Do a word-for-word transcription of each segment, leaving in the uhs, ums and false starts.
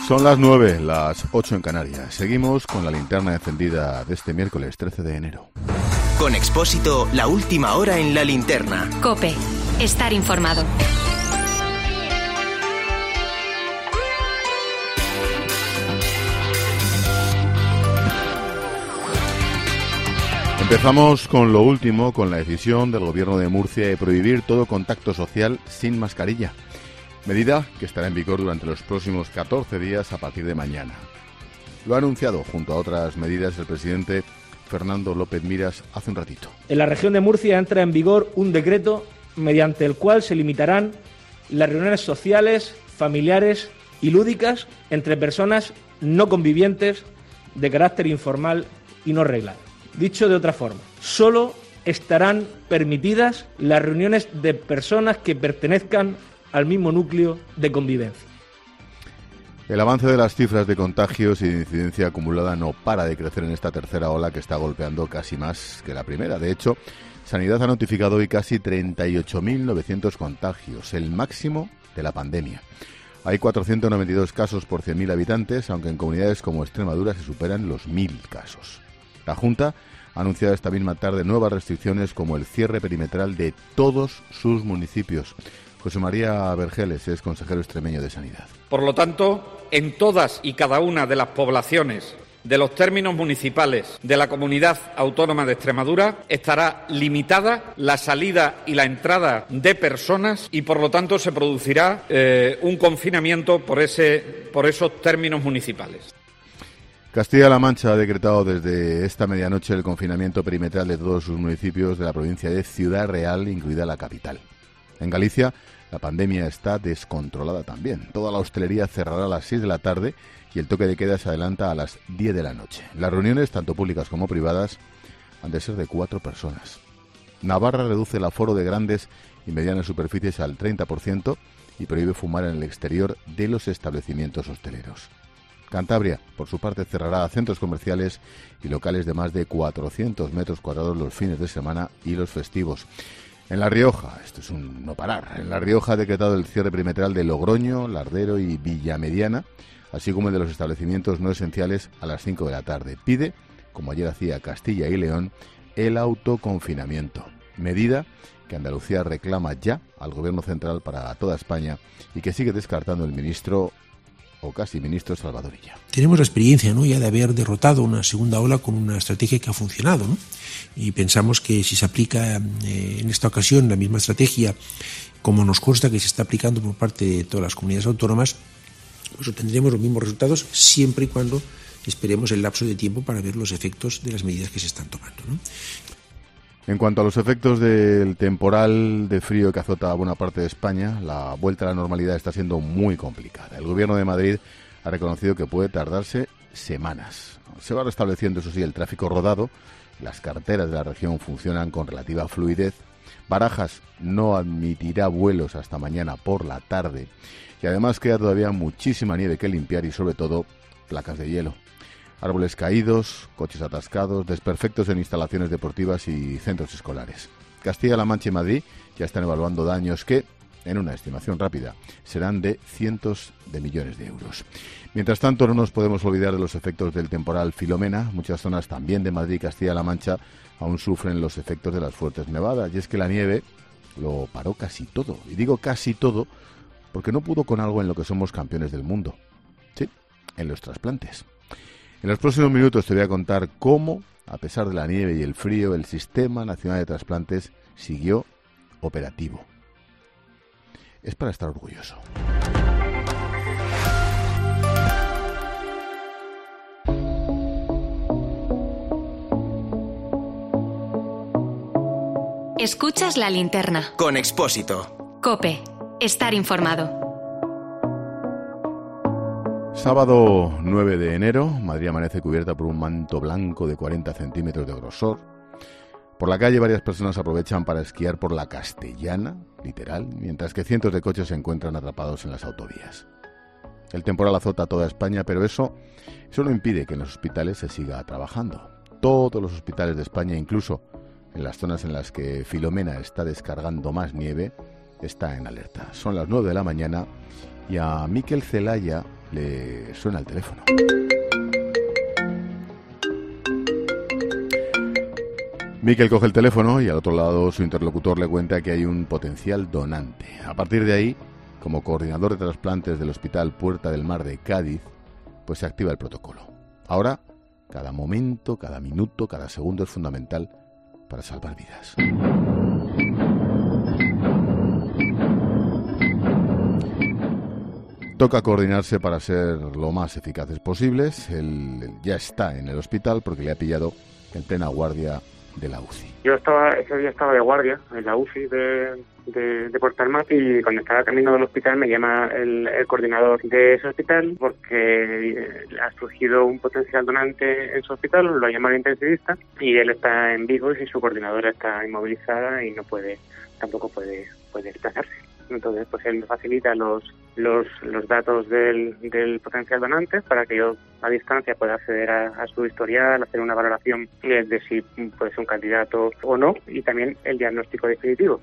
Son las nueve, las ocho en Canarias. Seguimos con la linterna encendida de este miércoles trece de enero. Con Expósito, la última hora en la linterna. COPE, estar informado. Empezamos con lo último, con la decisión del Gobierno de Murcia de prohibir todo contacto social sin mascarilla. Medida que estará en vigor durante los próximos catorce días a partir de mañana. Lo ha anunciado, junto a otras medidas, el presidente Fernando López Miras hace un ratito. En la región de Murcia entra en vigor un decreto mediante el cual se limitarán las reuniones sociales, familiares y lúdicas entre personas no convivientes de carácter informal y no reglado. Dicho de otra forma, solo estarán permitidas las reuniones de personas que pertenezcan al mismo núcleo de convivencia. El avance de las cifras de contagios y de incidencia acumulada no para de crecer en esta tercera ola que está golpeando casi más que la primera. De hecho, Sanidad ha notificado hoy casi treinta y ocho mil novecientos contagios, el máximo de la pandemia. Hay cuatrocientos noventa y dos casos por cien mil habitantes, aunque en comunidades como Extremadura se superan los mil casos. La Junta ha anunciado esta misma tarde nuevas restricciones como el cierre perimetral de todos sus municipios. José María Vergeles es consejero extremeño de Sanidad. Por lo tanto, en todas y cada una de las poblaciones de los términos municipales de la Comunidad Autónoma de Extremadura estará limitada la salida y la entrada de personas y, por lo tanto, se producirá eh, un confinamiento por, ese, por esos términos municipales. Castilla-La Mancha ha decretado desde esta medianoche el confinamiento perimetral de todos sus municipios de la provincia de Ciudad Real, incluida la capital. En Galicia, la pandemia está descontrolada también. Toda la hostelería cerrará a las seis de la tarde y el toque de queda se adelanta a las diez de la noche. Las reuniones, tanto públicas como privadas, han de ser de cuatro personas. Navarra reduce el aforo de grandes y medianas superficies al treinta por ciento y prohíbe fumar en el exterior de los establecimientos hosteleros. Cantabria, por su parte, cerrará centros comerciales y locales de más de cuatrocientos metros cuadrados los fines de semana y los festivos. En La Rioja, esto es un no parar, en La Rioja ha decretado el cierre perimetral de Logroño, Lardero y Villamediana, así como el de los establecimientos no esenciales a las cinco de la tarde. Pide, como ayer hacía Castilla y León, el autoconfinamiento, medida que Andalucía reclama ya al Gobierno central para toda España y que sigue descartando el ministro o casi ministro Salvador Illa. Tenemos la experiencia, ¿no?, ya de haber derrotado una segunda ola con una estrategia que ha funcionado, ¿no? Y pensamos que si se aplica eh, en esta ocasión la misma estrategia, como nos consta que se está aplicando por parte de todas las comunidades autónomas, pues obtendremos los mismos resultados siempre y cuando esperemos el lapso de tiempo para ver los efectos de las medidas que se están tomando, ¿no? En cuanto a los efectos del temporal de frío que azota a buena parte de España, la vuelta a la normalidad está siendo muy complicada. El Gobierno de Madrid ha reconocido que puede tardarse semanas. Se va restableciendo, eso sí, el tráfico rodado. Las carreteras de la región funcionan con relativa fluidez. Barajas no admitirá vuelos hasta mañana por la tarde. Y además queda todavía muchísima nieve que limpiar y, sobre todo, placas de hielo. Árboles caídos, coches atascados, desperfectos en instalaciones deportivas y centros escolares. Castilla-La Mancha y Madrid ya están evaluando daños que, en una estimación rápida, serán de cientos de millones de euros. Mientras tanto, no nos podemos olvidar de los efectos del temporal Filomena. Muchas zonas también de Madrid y Castilla-La Mancha aún sufren los efectos de las fuertes nevadas. Y es que la nieve lo paró casi todo. Y digo casi todo porque no pudo con algo en lo que somos campeones del mundo. Sí, en los trasplantes. En los próximos minutos te voy a contar cómo, a pesar de la nieve y el frío, el Sistema Nacional de Trasplantes siguió operativo. Es para estar orgulloso. Escuchas la linterna. Con Expósito. COPE. Estar informado. Sábado nueve de enero, Madrid amanece cubierta por un manto blanco de cuarenta centímetros de grosor. Por la calle varias personas aprovechan para esquiar por la Castellana, literal, mientras que cientos de coches se encuentran atrapados en las autovías. El temporal azota toda España, pero eso, eso no impide que en los hospitales se siga trabajando. Todos los hospitales de España, incluso en las zonas en las que Filomena está descargando más nieve, está en alerta. Son las nueve de la mañana y a Miquel Celaya le suena el teléfono. Miquel coge el teléfono y al otro lado su interlocutor le cuenta que hay un potencial donante. A partir de ahí, como coordinador de trasplantes del Hospital Puerta del Mar de Cádiz, pues se activa el protocolo. Ahora, cada momento, cada minuto, cada segundo es fundamental para salvar vidas. Toca coordinarse para ser lo más eficaces posibles. Él, él ya está en el hospital porque le ha pillado en plena guardia de la U C I. Yo estaba ese día estaba de guardia en la U C I de, de, de Puerta del Mar, y cuando estaba camino del hospital me llama el, el coordinador de ese hospital porque ha surgido un potencial donante en su hospital, lo ha llamado el intensivista y él está en Vigo y su coordinadora está inmovilizada y no puede, tampoco puede, puede desplazarse. Entonces, pues él me facilita los los los datos del, del potencial donante para que yo a distancia pueda acceder a, a su historial, hacer una valoración de, de si puede ser un candidato o no, y también el diagnóstico definitivo.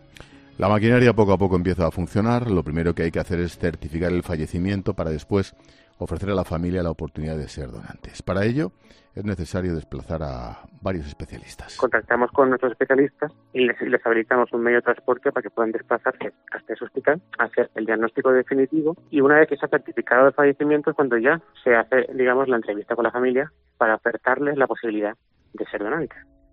La maquinaria poco a poco empieza a funcionar. Lo primero que hay que hacer es certificar el fallecimiento para después ofrecer a la familia la oportunidad de ser donantes. Para ello es necesario desplazar a varios especialistas. Contactamos con nuestros especialistas y les, les habilitamos un medio de transporte para que puedan desplazarse hasta ese hospital, hacer el diagnóstico definitivo, y una vez que se ha certificado el fallecimiento es cuando ya se hace, digamos, la entrevista con la familia para ofertarles la posibilidad de ser donante.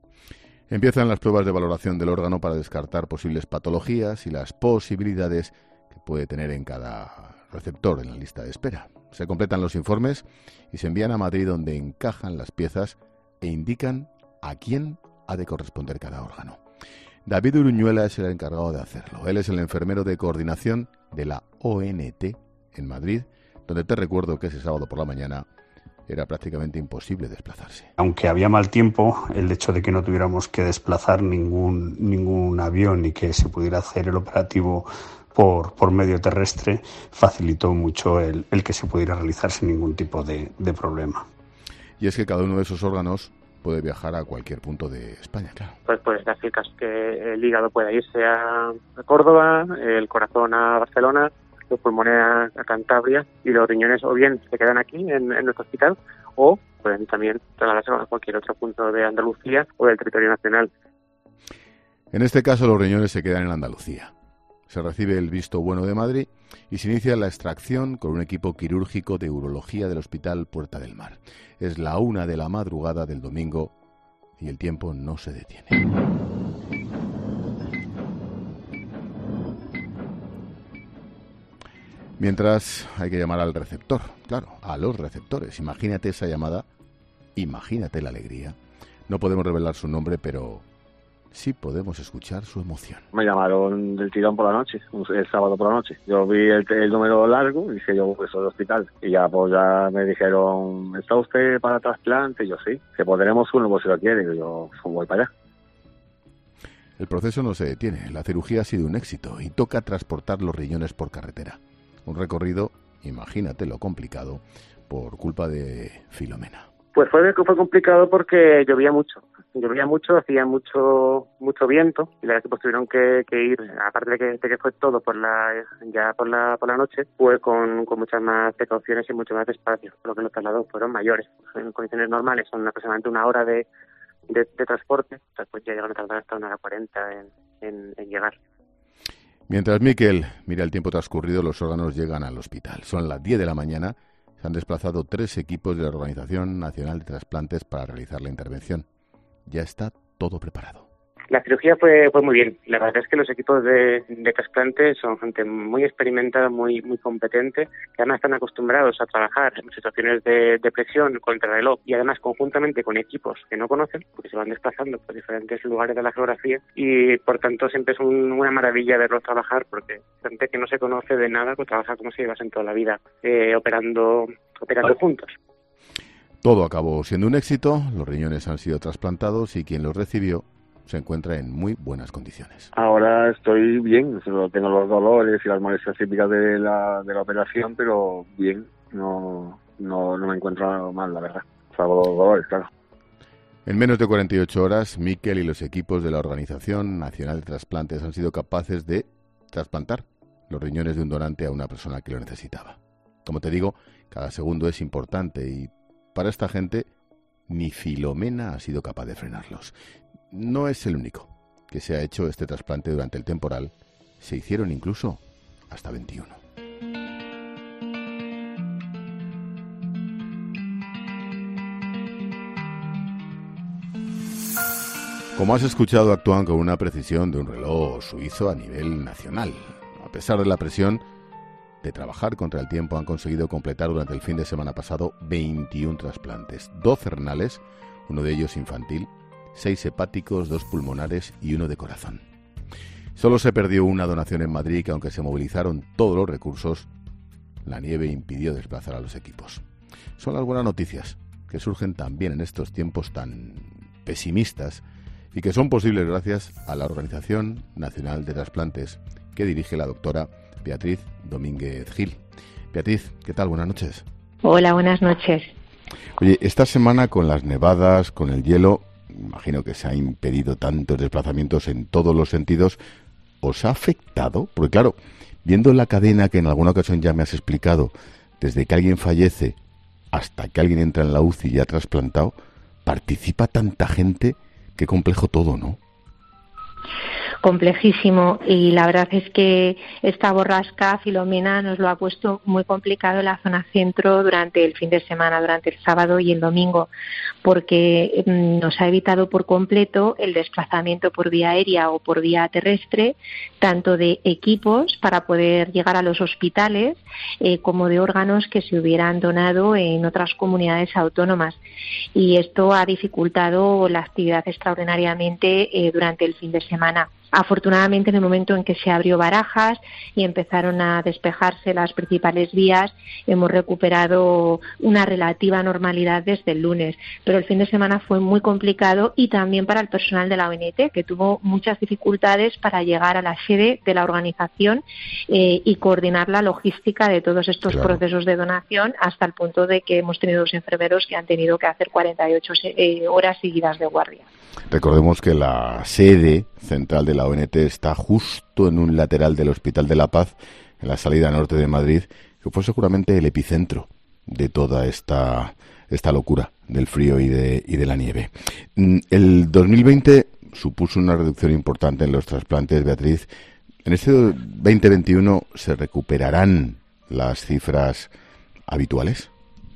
Empiezan las pruebas de valoración del órgano para descartar posibles patologías y las posibilidades que puede tener en cada receptor en la lista de espera. Se completan los informes y se envían a Madrid, donde encajan las piezas e indican a quién ha de corresponder cada órgano. David Uruñuela es el encargado de hacerlo. Él es el enfermero de coordinación de la O N T en Madrid, donde te recuerdo que ese sábado por la mañana era prácticamente imposible desplazarse. Aunque había mal tiempo, el hecho de que no tuviéramos que desplazar ningún, ningún avión y que se pudiera hacer el operativo por, por medio terrestre facilitó mucho el, el que se pudiera realizar sin ningún tipo de, de problema. Y es que cada uno de esos órganos puede viajar a cualquier punto de España, claro. Pues puede dar caso que el hígado pueda irse a Córdoba, el corazón a Barcelona, los pulmones a Cantabria, y los riñones o bien se quedan aquí en, en nuestro hospital o pueden también trasladarse a cualquier otro punto de Andalucía o del territorio nacional. En este caso los riñones se quedan en Andalucía. Se recibe el visto bueno de Madrid y se inicia la extracción con un equipo quirúrgico de urología del Hospital Puerta del Mar. Es la una de la madrugada del domingo y el tiempo no se detiene. Mientras hay que llamar al receptor, claro, a los receptores. Imagínate esa llamada, imagínate la alegría. No podemos revelar su nombre, pero sí podemos escuchar su emoción. Me llamaron del tirón por la noche, el sábado por la noche. Yo vi el, el número largo y dije yo, pues soy del hospital. Y ya pues ya me dijeron, ¿está usted para trasplante? Y yo sí, que pues tenemos uno, pues si lo quiere. Y yo pues, voy para allá. El proceso no se detiene. La cirugía ha sido un éxito y toca transportar los riñones por carretera. Un recorrido, imagínate lo complicado, por culpa de Filomena. Pues fue, fue complicado porque llovía mucho. Llovía mucho, hacía mucho mucho viento, y la verdad que pues tuvieron que, que ir, aparte de que, de que fue todo por la ya por la por la noche, fue con, con muchas más precauciones y mucho más despacio, por lo que los traslados fueron mayores. En condiciones normales son aproximadamente una hora de, de, de transporte, o sea, pues ya llegan a tardar hasta una hora cuarenta en, en, en llegar. Mientras Miquel mira el tiempo transcurrido, los órganos llegan al hospital. Son las diez de la mañana, se han desplazado tres equipos de la Organización Nacional de Trasplantes para realizar la intervención. Ya está todo preparado. La cirugía fue fue muy bien. La verdad es que los equipos de, de trasplante son gente muy experimentada, muy muy competente, que además están acostumbrados a trabajar en situaciones de, de presión contra el reloj y además conjuntamente con equipos que no conocen, porque se van desplazando por diferentes lugares de la geografía, y por tanto siempre es un, una maravilla verlos trabajar, porque gente que no se conoce de nada pues trabaja como si llevasen toda la vida eh, operando operando Ay. juntos. Todo acabó siendo un éxito, los riñones han sido trasplantados y quien los recibió se encuentra en muy buenas condiciones. Ahora estoy bien, solo tengo los dolores y las molestias típicas de la, de la operación, pero bien, no, no, no me encuentro mal, la verdad, salvo los dolores, claro. En menos de cuarenta y ocho horas, Miquel y los equipos de la Organización Nacional de Trasplantes han sido capaces de trasplantar los riñones de un donante a una persona que lo necesitaba. Como te digo, cada segundo es importante y para esta gente ni Filomena ha sido capaz de frenarlos. No es el único que se ha hecho este trasplante durante el temporal. Se hicieron incluso hasta veintiuno. Como has escuchado, actúan con una precisión de un reloj suizo a nivel nacional. A pesar de la presión de trabajar contra el tiempo, han conseguido completar durante el fin de semana pasado veintiún trasplantes, doce renales, uno de ellos infantil, seis hepáticos, dos pulmonares y uno de corazón. Solo se perdió una donación en Madrid, que aunque se movilizaron todos los recursos, la nieve impidió desplazar a los equipos. Son las buenas noticias, que surgen también en estos tiempos tan pesimistas y que son posibles gracias a la Organización Nacional de Trasplantes, que dirige la doctora Beatriz Domínguez Gil. Beatriz, ¿qué tal? Buenas noches. Hola, buenas noches. Oye, esta semana con las nevadas, con el hielo, imagino que se ha impedido tantos desplazamientos en todos los sentidos. ¿Os ha afectado? Porque claro, viendo la cadena que en alguna ocasión ya me has explicado, desde que alguien fallece hasta que alguien entra en la U C I y ha trasplantado, participa tanta gente. Qué complejo todo, ¿no? Complejísimo, y la verdad es que esta borrasca Filomena nos lo ha puesto muy complicado en la zona centro durante el fin de semana, durante el sábado y el domingo, porque nos ha evitado por completo el desplazamiento por vía aérea o por vía terrestre, tanto de equipos para poder llegar a los hospitales eh, como de órganos que se hubieran donado en otras comunidades autónomas, y esto ha dificultado la actividad extraordinariamente eh, durante el fin de semana. Afortunadamente, en el momento en que se abrió Barajas y empezaron a despejarse las principales vías, hemos recuperado una relativa normalidad desde el lunes. Pero el fin de semana fue muy complicado, y también para el personal de la O N T, que tuvo muchas dificultades para llegar a la sede de la organización eh, y coordinar la logística de todos estos claro. procesos de donación, hasta el punto de que hemos tenido dos enfermeros que han tenido que hacer cuarenta y ocho eh, horas seguidas de guardia. Recordemos que la sede central de la O N T está justo en un lateral del Hospital de la Paz, en la salida norte de Madrid, que fue seguramente el epicentro de toda esta, esta locura del frío y de, y de la nieve. El dos mil veinte supuso una reducción importante en los trasplantes, Beatriz. En este veinte veintiuno, ¿se recuperarán las cifras habituales?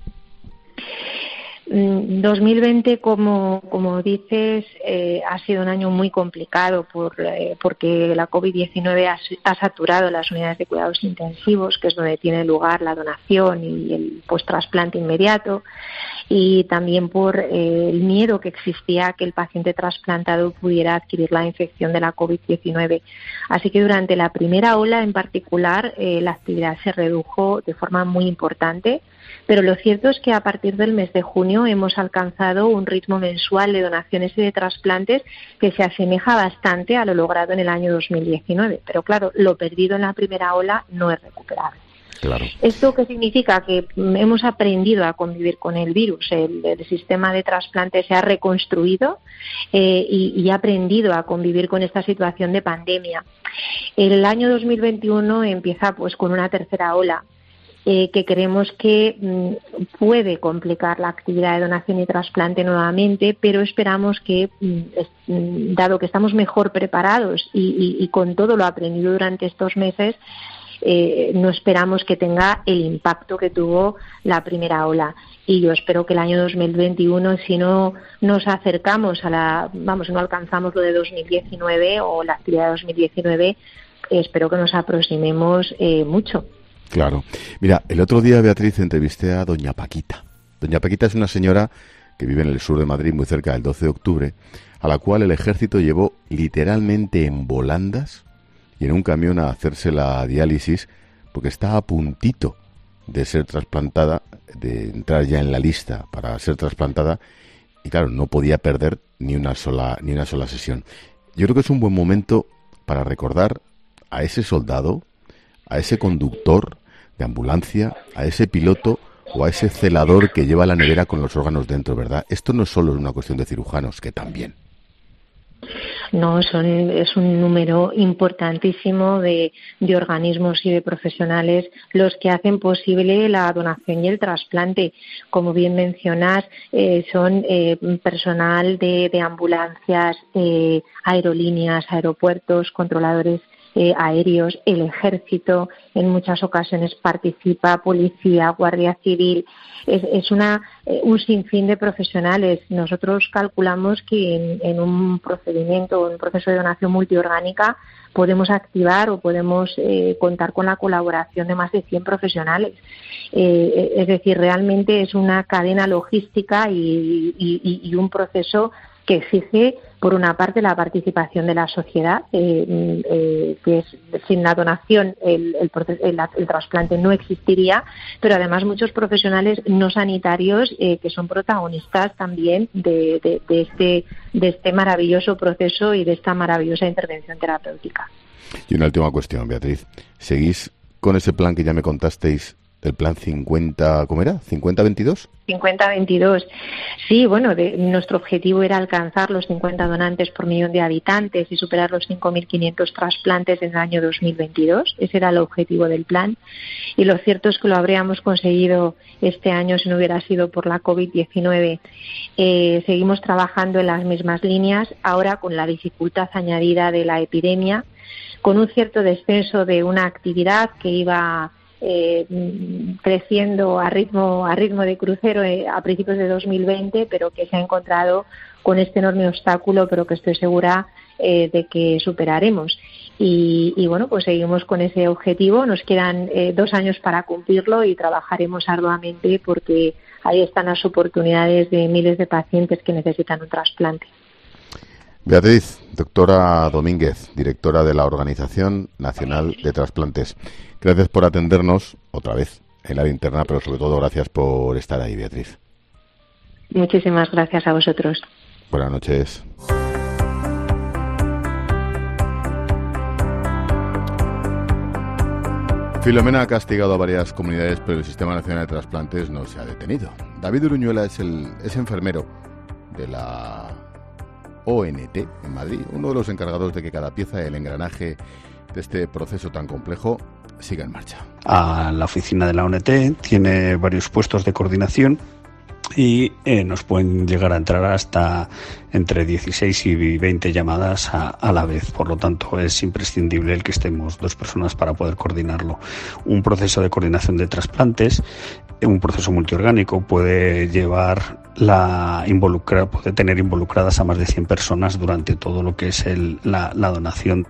dos mil veinte, como, como dices, eh, ha sido un año muy complicado por, eh, porque la covid diecinueve ha, ha saturado las unidades de cuidados intensivos, que es donde tiene lugar la donación y el post-trasplante inmediato, y también por eh, el miedo que existía a que el paciente trasplantado pudiera adquirir la infección de la covid diecinueve. Así que durante la primera ola en particular, eh, la actividad se redujo de forma muy importante. Pero lo cierto es que a partir del mes de junio hemos alcanzado un ritmo mensual de donaciones y de trasplantes que se asemeja bastante a lo logrado en el año dos mil diecinueve. Pero claro, lo perdido en la primera ola no es recuperable. Claro. ¿Esto qué significa? Que hemos aprendido a convivir con el virus. El, el sistema de trasplante se ha reconstruido eh, y, y ha aprendido a convivir con esta situación de pandemia. El año dos mil veintiuno empieza pues con una tercera ola. Eh, que creemos que mm, puede complicar la actividad de donación y trasplante nuevamente, pero esperamos que, mm, es, mm, dado que estamos mejor preparados y, y, y con todo lo aprendido durante estos meses, eh, no esperamos que tenga el impacto que tuvo la primera ola. Y yo espero que el año dos mil veintiuno, si no nos acercamos a la, vamos, no alcanzamos lo de dos mil diecinueve o la actividad de dos mil diecinueve, eh, espero que nos aproximemos eh, mucho. Claro. Mira, el otro día, Beatriz, entrevisté a doña Paquita. Doña Paquita es una señora que vive en el sur de Madrid, muy cerca del doce de octubre, a la cual el ejército llevó literalmente en volandas y en un camión a hacerse la diálisis, porque está a puntito de ser trasplantada, de entrar ya en la lista para ser trasplantada, y claro, no podía perder ni una sola, ni una sola sesión. Yo creo que es un buen momento para recordar a ese soldado, a ese conductor de ambulancia, a ese piloto o a ese celador que lleva la nevera con los órganos dentro, ¿verdad? Esto no solo es una cuestión de cirujanos, que también. No, son, es un número importantísimo de, de organismos y de profesionales los que hacen posible la donación y el trasplante. Como bien mencionas, eh, son eh, personal de, de ambulancias, eh, aerolíneas, aeropuertos, controladores Eh, aéreos, el ejército en muchas ocasiones participa, policía, guardia civil, es, es una eh, un sinfín de profesionales. Nosotros calculamos que en, en un procedimiento, en un proceso de donación multiorgánica, podemos activar o podemos eh, contar con la colaboración de más de cien profesionales. Eh, es decir, realmente es una cadena logística y, y, y un proceso que exige, por una parte, la participación de la sociedad, eh, eh, que es, sin la donación el, el, proceso, el, el trasplante no existiría, pero además muchos profesionales no sanitarios eh, que son protagonistas también de, de, de, este, de este maravilloso proceso y de esta maravillosa intervención terapéutica. Y una última cuestión, Beatriz. ¿Seguís con ese plan que ya me contasteis, el plan cincuenta, ¿cómo era? ¿cincuenta veintidós? cincuenta veintidós. Sí, bueno, de, nuestro objetivo era alcanzar los cincuenta donantes por millón de habitantes y superar los cinco mil quinientos trasplantes en el año dos mil veintidós. Ese era el objetivo del plan. Y lo cierto es que lo habríamos conseguido este año si no hubiera sido por la covid diecinueve. Eh, seguimos trabajando en las mismas líneas, ahora con la dificultad añadida de la epidemia, con un cierto descenso de una actividad que iba Eh, creciendo a ritmo a ritmo de crucero eh, a principios de dos mil veinte, pero que se ha encontrado con este enorme obstáculo, pero que estoy segura eh, de que superaremos. Y, y bueno, pues seguimos con ese objetivo. Nos quedan eh, dos años para cumplirlo y trabajaremos arduamente porque ahí están las oportunidades de miles de pacientes que necesitan un trasplante. Beatriz, doctora Domínguez, directora de la Organización Nacional de Trasplantes. Gracias por atendernos otra vez en la linterna, pero sobre todo gracias por estar ahí, Beatriz. Muchísimas gracias a vosotros. Buenas noches. Filomena ha castigado a varias comunidades, pero el Sistema Nacional de Trasplantes no se ha detenido. David Uruñuela es, el, es enfermero de la O N T en Madrid, uno de los encargados de que cada pieza del engranaje de este proceso tan complejo siga en marcha. A la oficina de la O N T tiene varios puestos de coordinación y eh, nos pueden llegar a entrar hasta entre dieciséis y veinte llamadas a, a la vez. Por lo tanto, es imprescindible el que estemos dos personas para poder coordinarlo. Un proceso de coordinación de trasplantes, un proceso multiorgánico, puede llevar la involucra, puede tener involucradas a más de cien personas durante todo lo que es el, la, la donación.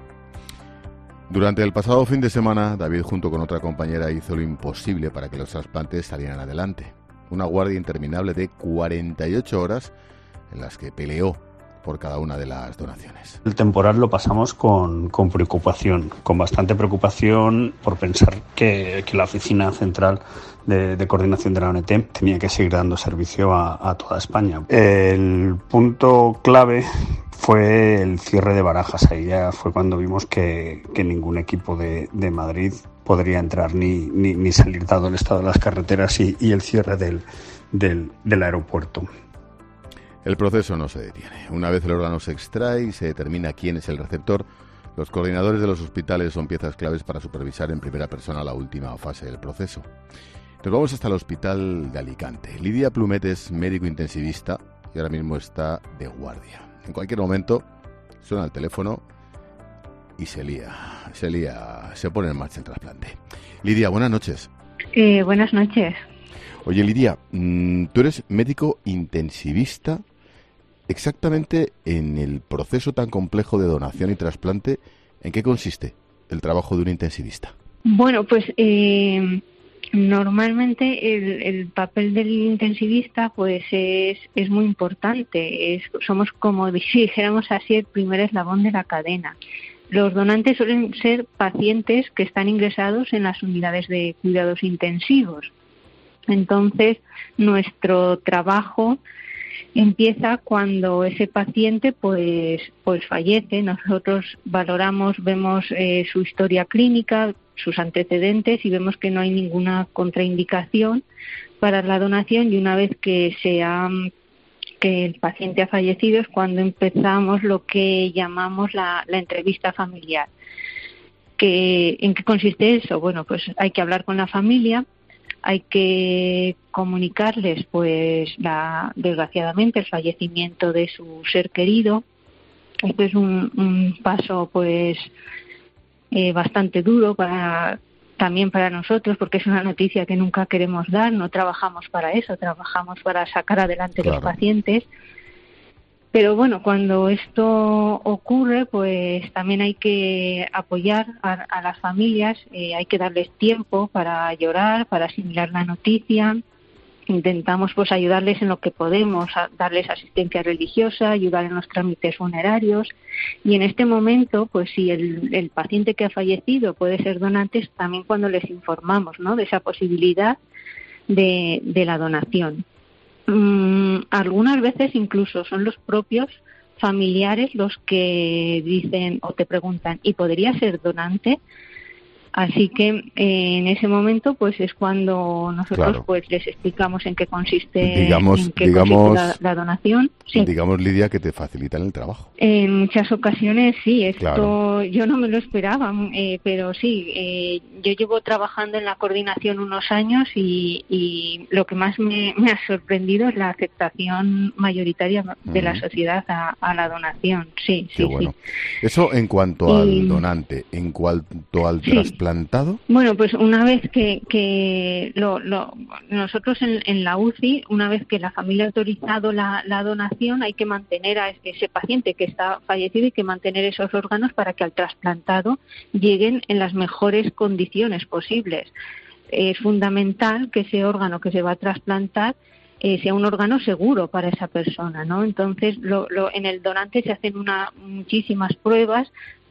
Durante el pasado fin de semana, David junto con otra compañera hizo lo imposible para que los trasplantes salieran adelante. Una guardia interminable de cuarenta y ocho horas en las que peleó por cada una de las donaciones. El temporal lo pasamos con, con preocupación, con bastante preocupación por pensar que, que la oficina central de, de coordinación de la O N T tenía que seguir dando servicio a, a toda España. El punto clave fue el cierre de Barajas. Ahí ya fue cuando vimos que, que ningún equipo de, de Madrid podría entrar ni, ni, ni salir dado el estado de las carreteras y, y el cierre del, del, del aeropuerto. El proceso no se detiene. Una vez el órgano se extrae y se determina quién es el receptor, los coordinadores de los hospitales son piezas claves para supervisar en primera persona la última fase del proceso. Nos vamos hasta el hospital de Alicante. Lidia Plumet es médico intensivista y ahora mismo está de guardia. En cualquier momento suena el teléfono y se lía, se lía, se pone en marcha el trasplante. Lidia, buenas noches. Eh, buenas noches. Oye, Lidia, tú eres médico intensivista. Exactamente en el proceso tan complejo de donación y trasplante, ¿en qué consiste el trabajo de un intensivista? Bueno, pues eh, normalmente el, el papel del intensivista pues es, es muy importante. Es, somos, como si dijéramos así, el primer eslabón de la cadena. Los donantes suelen ser pacientes que están ingresados en las unidades de cuidados intensivos. Entonces, nuestro trabajo empieza cuando ese paciente pues pues fallece. Nosotros valoramos, vemos eh, su historia clínica, sus antecedentes y vemos que no hay ninguna contraindicación para la donación, y una vez que se ha que el paciente ha fallecido es cuando empezamos lo que llamamos la, la entrevista familiar. ¿Que, ¿En qué consiste eso? Bueno, pues hay que hablar con la familia, hay que comunicarles, pues, la, desgraciadamente, el fallecimiento de su ser querido. Esto es un, un paso, pues, eh, bastante duro para también para nosotros, porque es una noticia que nunca queremos dar. No trabajamos para eso, trabajamos para sacar adelante claro. los pacientes. Pero bueno, cuando esto ocurre, pues también hay que apoyar a, a las familias, eh, hay que darles tiempo para llorar, para asimilar la noticia. Intentamos pues ayudarles en lo que podemos, darles asistencia religiosa, ayudar en los trámites funerarios. Y en este momento, pues si el, el paciente que ha fallecido puede ser donante, también cuando les informamos, ¿no?, de esa posibilidad de, de la donación. Mm, algunas veces incluso son los propios familiares los que dicen o te preguntan, ¿y podría ser donante? Así que eh, en ese momento pues es cuando nosotros claro. pues les explicamos en qué consiste, digamos, en qué digamos, consiste la, la donación. Sí. Digamos, Lidia, que te facilitan el trabajo. En muchas ocasiones sí, esto claro. yo no me lo esperaba, eh, pero sí, eh, yo llevo trabajando en la coordinación unos años y, y lo que más me, me ha sorprendido es la aceptación mayoritaria de uh-huh. la sociedad a, a la donación. Sí, Qué sí, bueno. sí. Eso en cuanto al y... donante, en cuanto al sí. trasplantado. Bueno, pues una vez que, que lo, lo, nosotros en, en la U C I, una vez que la familia ha autorizado la, la donación, hay que mantener a ese paciente que está fallecido, y que mantener esos órganos para que al trasplantado lleguen en las mejores condiciones posibles. Es fundamental que ese órgano que se va a trasplantar eh, sea un órgano seguro para esa persona, ¿no? Entonces, lo, lo, en el donante se hacen una, muchísimas pruebas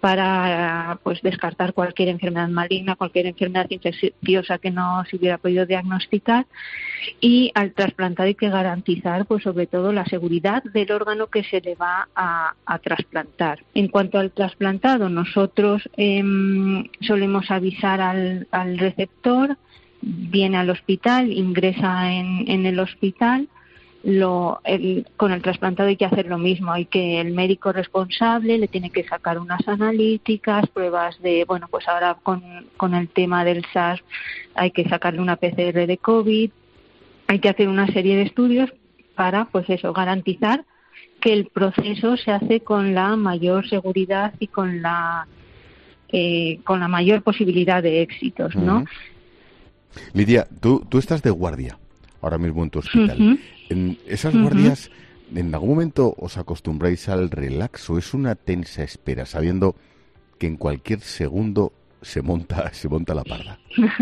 para pues descartar cualquier enfermedad maligna, cualquier enfermedad infecciosa que no se hubiera podido diagnosticar, y al trasplantado hay que garantizar pues sobre todo la seguridad del órgano que se le va a, a trasplantar. En cuanto al trasplantado, nosotros eh, solemos avisar al, al receptor, viene al hospital, ingresa en, en el hospital. Lo, el, con el trasplantado hay que hacer lo mismo, hay que el médico responsable le tiene que sacar unas analíticas, pruebas de, bueno, pues ahora con, con el tema del SARS hay que sacarle una P C R de COVID, hay que hacer una serie de estudios para, pues eso, garantizar que el proceso se hace con la mayor seguridad y con la eh, con la mayor posibilidad de éxitos, ¿no? Uh-huh. Lidia, tú, tú estás de guardia ahora mismo en tu hospital. Uh-huh. En esas uh-huh. guardias, ¿en algún momento os acostumbráis al relax o es una tensa espera, sabiendo que en cualquier segundo se monta se monta la parda?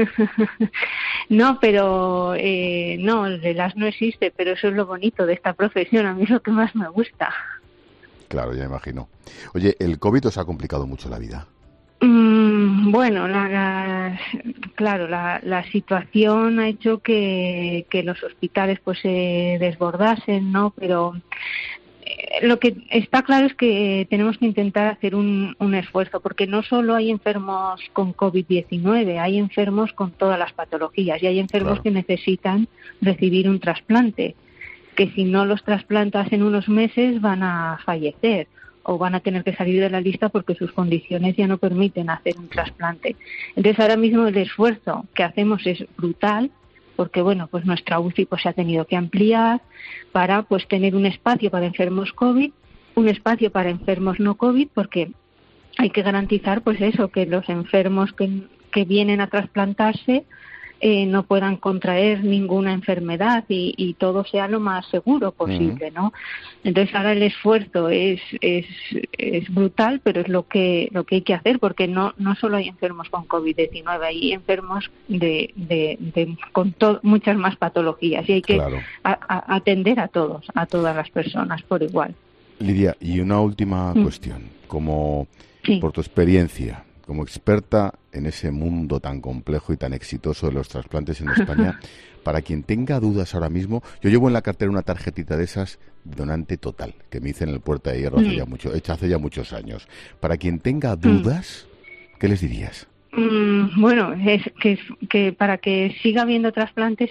No, pero eh, no, el relax no existe, pero eso es lo bonito de esta profesión, a mí es lo que más me gusta. Claro, ya imagino. Oye, ¿el COVID os ha complicado mucho la vida? Mm, bueno, la, la, claro, la, la situación ha hecho que, que los hospitales pues se desbordasen, ¿no? Pero eh, lo que está claro es que tenemos que intentar hacer un, un esfuerzo, porque no solo hay enfermos con COVID diecinueve, hay enfermos con todas las patologías y hay enfermos claro. que necesitan recibir un trasplante, que si no los trasplantas en unos meses van a fallecer o van a tener que salir de la lista porque sus condiciones ya no permiten hacer un trasplante. Entonces ahora mismo el esfuerzo que hacemos es brutal, porque bueno, pues nuestra U C I pues se ha tenido que ampliar para pues tener un espacio para enfermos COVID, un espacio para enfermos no COVID, porque hay que garantizar pues eso, que los enfermos que, que vienen a trasplantarse Eh, no puedan contraer ninguna enfermedad y, y todo sea lo más seguro posible, uh-huh. ¿no? Entonces ahora el esfuerzo es, es es brutal, pero es lo que lo que hay que hacer, porque no no solo hay enfermos con COVID diecinueve, hay enfermos de, de, de con to- muchas más patologías y hay que claro. a, a atender a todos, a todas las personas por igual. Lidia, y una última mm. cuestión, como sí. por tu experiencia, como experta en ese mundo tan complejo y tan exitoso de los trasplantes en España, para quien tenga dudas ahora mismo, yo llevo en la cartera una tarjetita de esas, donante total, que me hice en el Puerta de Hierro mm. hace ya mucho, hecha hace ya muchos años. Para quien tenga dudas, mm. ¿qué les dirías? Mm, bueno, es que, que para que siga habiendo trasplantes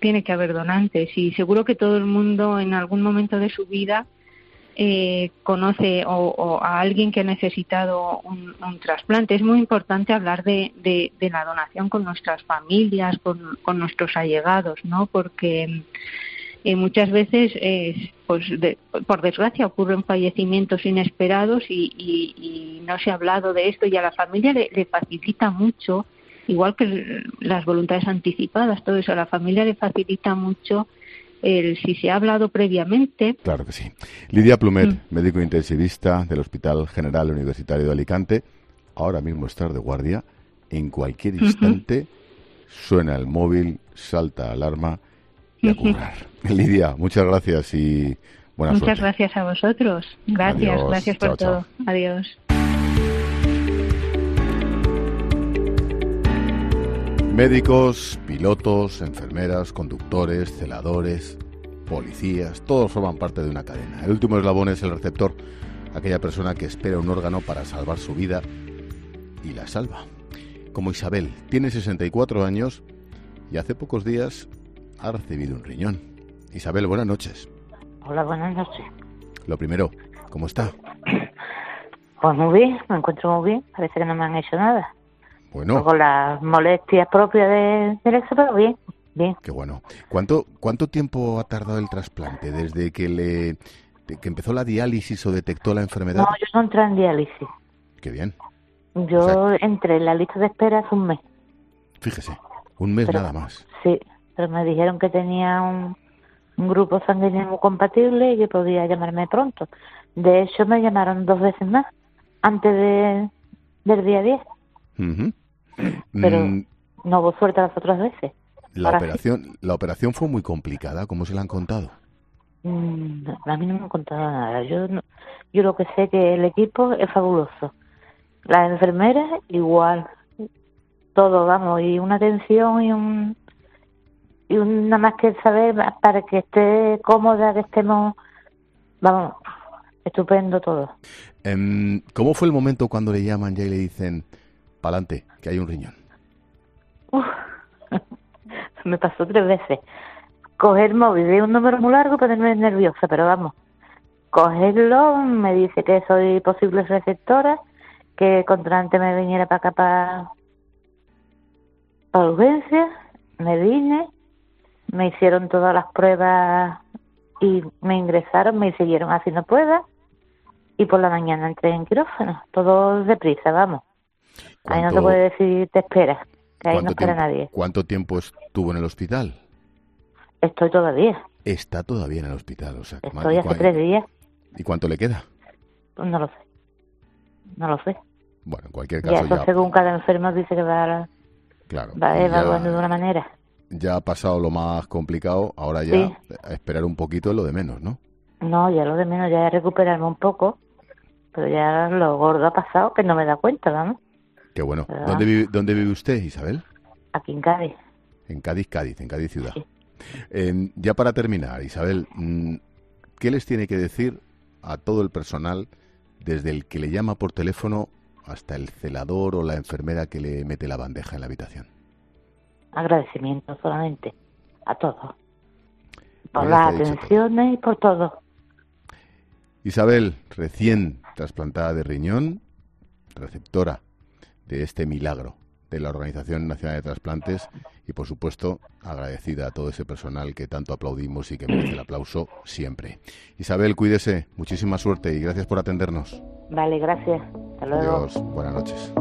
tiene que haber donantes y seguro que todo el mundo en algún momento de su vida eh, conoce o, o a alguien que ha necesitado un, un trasplante. Es muy importante hablar de, de, de la donación con nuestras familias, con, con nuestros allegados, ¿no? Porque eh, muchas veces, eh, pues de, por desgracia, ocurren fallecimientos inesperados y, y, y no se ha hablado de esto y a la familia le, le facilita mucho, igual que las voluntades anticipadas, todo eso, a la familia le facilita mucho el si se ha hablado previamente. Claro que sí. Lidia Plumet, Mm. médico intensivista del Hospital General Universitario de Alicante, ahora mismo estás de guardia. En cualquier instante suena el móvil, salta alarma y a currar. Lidia, muchas gracias y buena Muchas suerte. gracias a vosotros. Gracias, Adiós. gracias por Chao, chao. todo. Adiós. Médicos, pilotos, enfermeras, conductores, celadores, policías, todos forman parte de una cadena. El último eslabón es el receptor, aquella persona que espera un órgano para salvar su vida y la salva. Como Isabel, tiene sesenta y cuatro años y hace pocos días ha recibido un riñón. Isabel, buenas noches. Hola, buenas noches. Lo primero, ¿cómo está? Pues muy bien, me encuentro muy bien. Parece que no me han hecho nada. Bueno, Con las molestias propias de, del eso, pero bien, bien. qué bueno. ¿Cuánto, cuánto tiempo ha tardado el trasplante? ¿Desde que le de que empezó la diálisis o detectó la enfermedad? No, yo no entré en diálisis. Qué bien. Yo O sea- entré en la lista de espera hace un mes. Fíjese, un mes Pero- nada más. Sí, pero me dijeron que tenía un, un grupo sanguíneo muy compatible y que podía llamarme pronto. De hecho, me llamaron dos veces más, antes de del día diez. Ujú. Pero Mm, no hubo suerte las otras veces. la ahora sí. operación, la operación fue muy complicada, ¿cómo se la han contado? Mm, a mí no me han contado nada. Yo no- yo lo que sé que el equipo es fabuloso. Las enfermeras igual. Todo, vamos, y una atención y un y un, nada más que saber para que esté cómoda, que estemos, vamos, estupendo todo. Em, ¿Cómo fue el momento cuando le llaman ya y le dicen, pa'lante, que hay un riñón? Uf, me pasó tres veces. Coger el móvil de un número muy largo para ponerme nerviosa, pero vamos, cogerlo, me dice que soy posible receptora, que contra antes me viniera para acá para, para urgencia, me vine, me hicieron todas las pruebas y me ingresaron, me siguieron haciendo pruebas y por la mañana entré en quirófano, todo deprisa, vamos. Ahí no te ¿Cuánto- puede decir te esperas, que ahí no ¿Cuánto espera tiempo, nadie. ¿Cuánto tiempo estuvo en el hospital? Estoy todavía, Está todavía en el hospital, o sea, que estoy ¿y hace cua- tres días, ¿Y cuánto le queda? pues no lo sé, no lo sé. Bueno, en cualquier Ya caso eso ya, según cada enfermo dice que va, claro, va ya- evaluando de una manera. ya ha pasado lo más complicado, ahora ya Sí. a esperar un poquito es lo de menos, ¿no? No, ya lo de menos, ya es recuperarme un poco, pero ya lo gordo ha pasado, que no me da cuenta, vamos, Qué bueno. ¿Verdad? ¿Dónde vive, ¿Dónde vive usted, Isabel? aquí en Cádiz. En Cádiz, Cádiz, en Cádiz ciudad. Eh, ya para terminar, Isabel, mm, ¿qué les tiene que decir a todo el personal, desde el que le llama por teléfono hasta el celador o la enfermera que le mete la bandeja en la habitación? Agradecimiento solamente a todos, por Pues ya las está dicho todo. atenciones y por todo. Isabel, recién trasplantada de riñón, receptora de este milagro de la Organización Nacional de Trasplantes y, por supuesto, agradecida a todo ese personal que tanto aplaudimos y que merece el aplauso siempre. Isabel, cuídese, muchísima suerte y gracias por atendernos. Vale, gracias. Hasta luego. Adiós, buenas noches.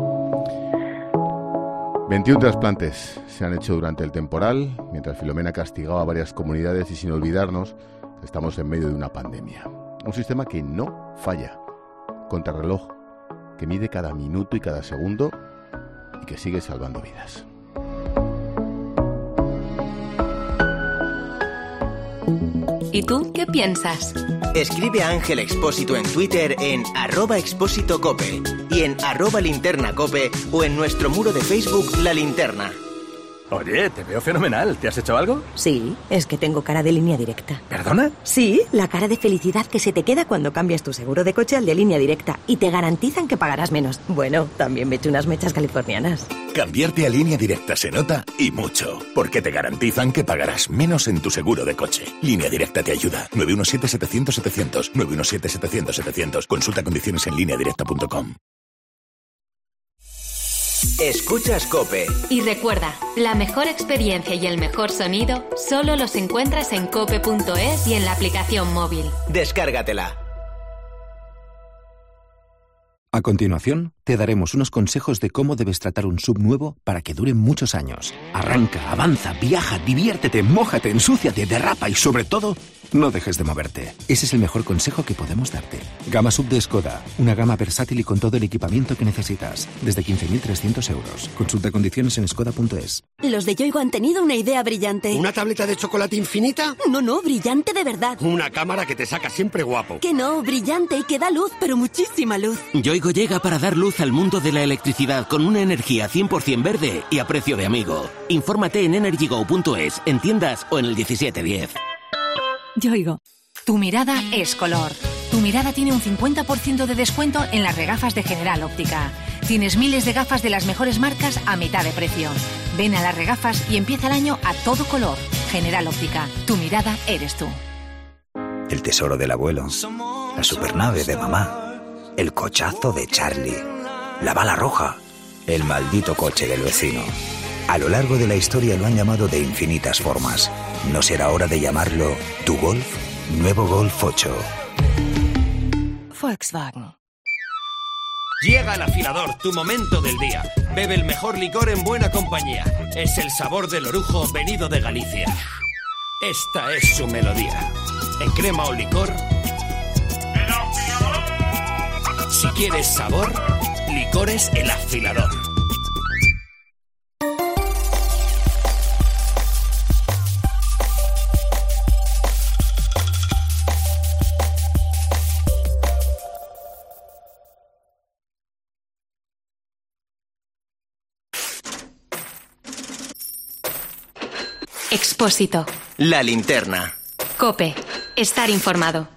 veintiún trasplantes se han hecho durante el temporal, mientras Filomena castigaba a varias comunidades y sin olvidarnos, estamos en medio de una pandemia. Un sistema que no falla, contrarreloj, que mide cada minuto y cada segundo y que sigue salvando vidas. ¿Y tú qué piensas? Escribe a Ángel Expósito en Twitter en arroba expósito cope y en arroba linterna cope o en nuestro muro de Facebook La Linterna. Oye, te veo fenomenal. ¿Te has hecho algo? Sí, es que tengo cara de Línea Directa. ¿Perdona? Sí, la cara de felicidad que se te queda cuando cambias tu seguro de coche al de Línea Directa y te garantizan que pagarás menos. Bueno, también me eché unas mechas californianas. Cambiarte a Línea Directa se nota y mucho, porque te garantizan que pagarás menos en tu seguro de coche. Línea Directa te ayuda. nueve uno siete, setecientos, setecientos. nueve uno siete, setecientos, setecientos. Consulta condiciones en línea directa punto com. Escuchas COPE. Y recuerda, la mejor experiencia y el mejor sonido solo los encuentras en cope punto es y en la aplicación móvil. Descárgatela. A continuación, te daremos unos consejos de cómo debes tratar un S U V nuevo para que dure muchos años. Arranca, avanza, viaja, diviértete, mójate, ensúciate, derrapa y sobre todo, no dejes de moverte. Ese es el mejor consejo que podemos darte. Gama S U V de Skoda, una gama versátil y con todo el equipamiento que necesitas, desde quince mil trescientos euros. Consulta condiciones en skoda punto es. Los de Yoigo han tenido una idea brillante. ¿Una tableta de chocolate infinita? No, no, brillante de verdad. Una cámara que te saca siempre guapo. Que no, brillante y que da luz, pero muchísima luz. Yoigo llega para dar luz al mundo de la electricidad con una energía cien por ciento verde y a precio de amigo. Infórmate en energy go punto es, en tiendas o en el diecisiete diez. Yoigo. Tu mirada es color. Tu mirada tiene un cincuenta por ciento de descuento en las regafas de General Óptica. Tienes miles de gafas de las mejores marcas a mitad de precio. Ven a las regafas y empieza el año a todo color. General Óptica. Tu mirada eres tú. El tesoro del abuelo. La supernave de mamá. El cochazo de Charlie. La bala roja. El maldito coche del vecino. A lo largo de la historia lo han llamado de infinitas formas. ¿No será hora de llamarlo tu Golf? Nuevo Golf ocho. Volkswagen. Llega el afilador, tu momento del día. Bebe el mejor licor en buena compañía. Es el sabor del orujo venido de Galicia. Esta es su melodía. En crema o licor. Si quieres sabor, licores El Afilador. Expósito. La linterna. COPE. Estar informado.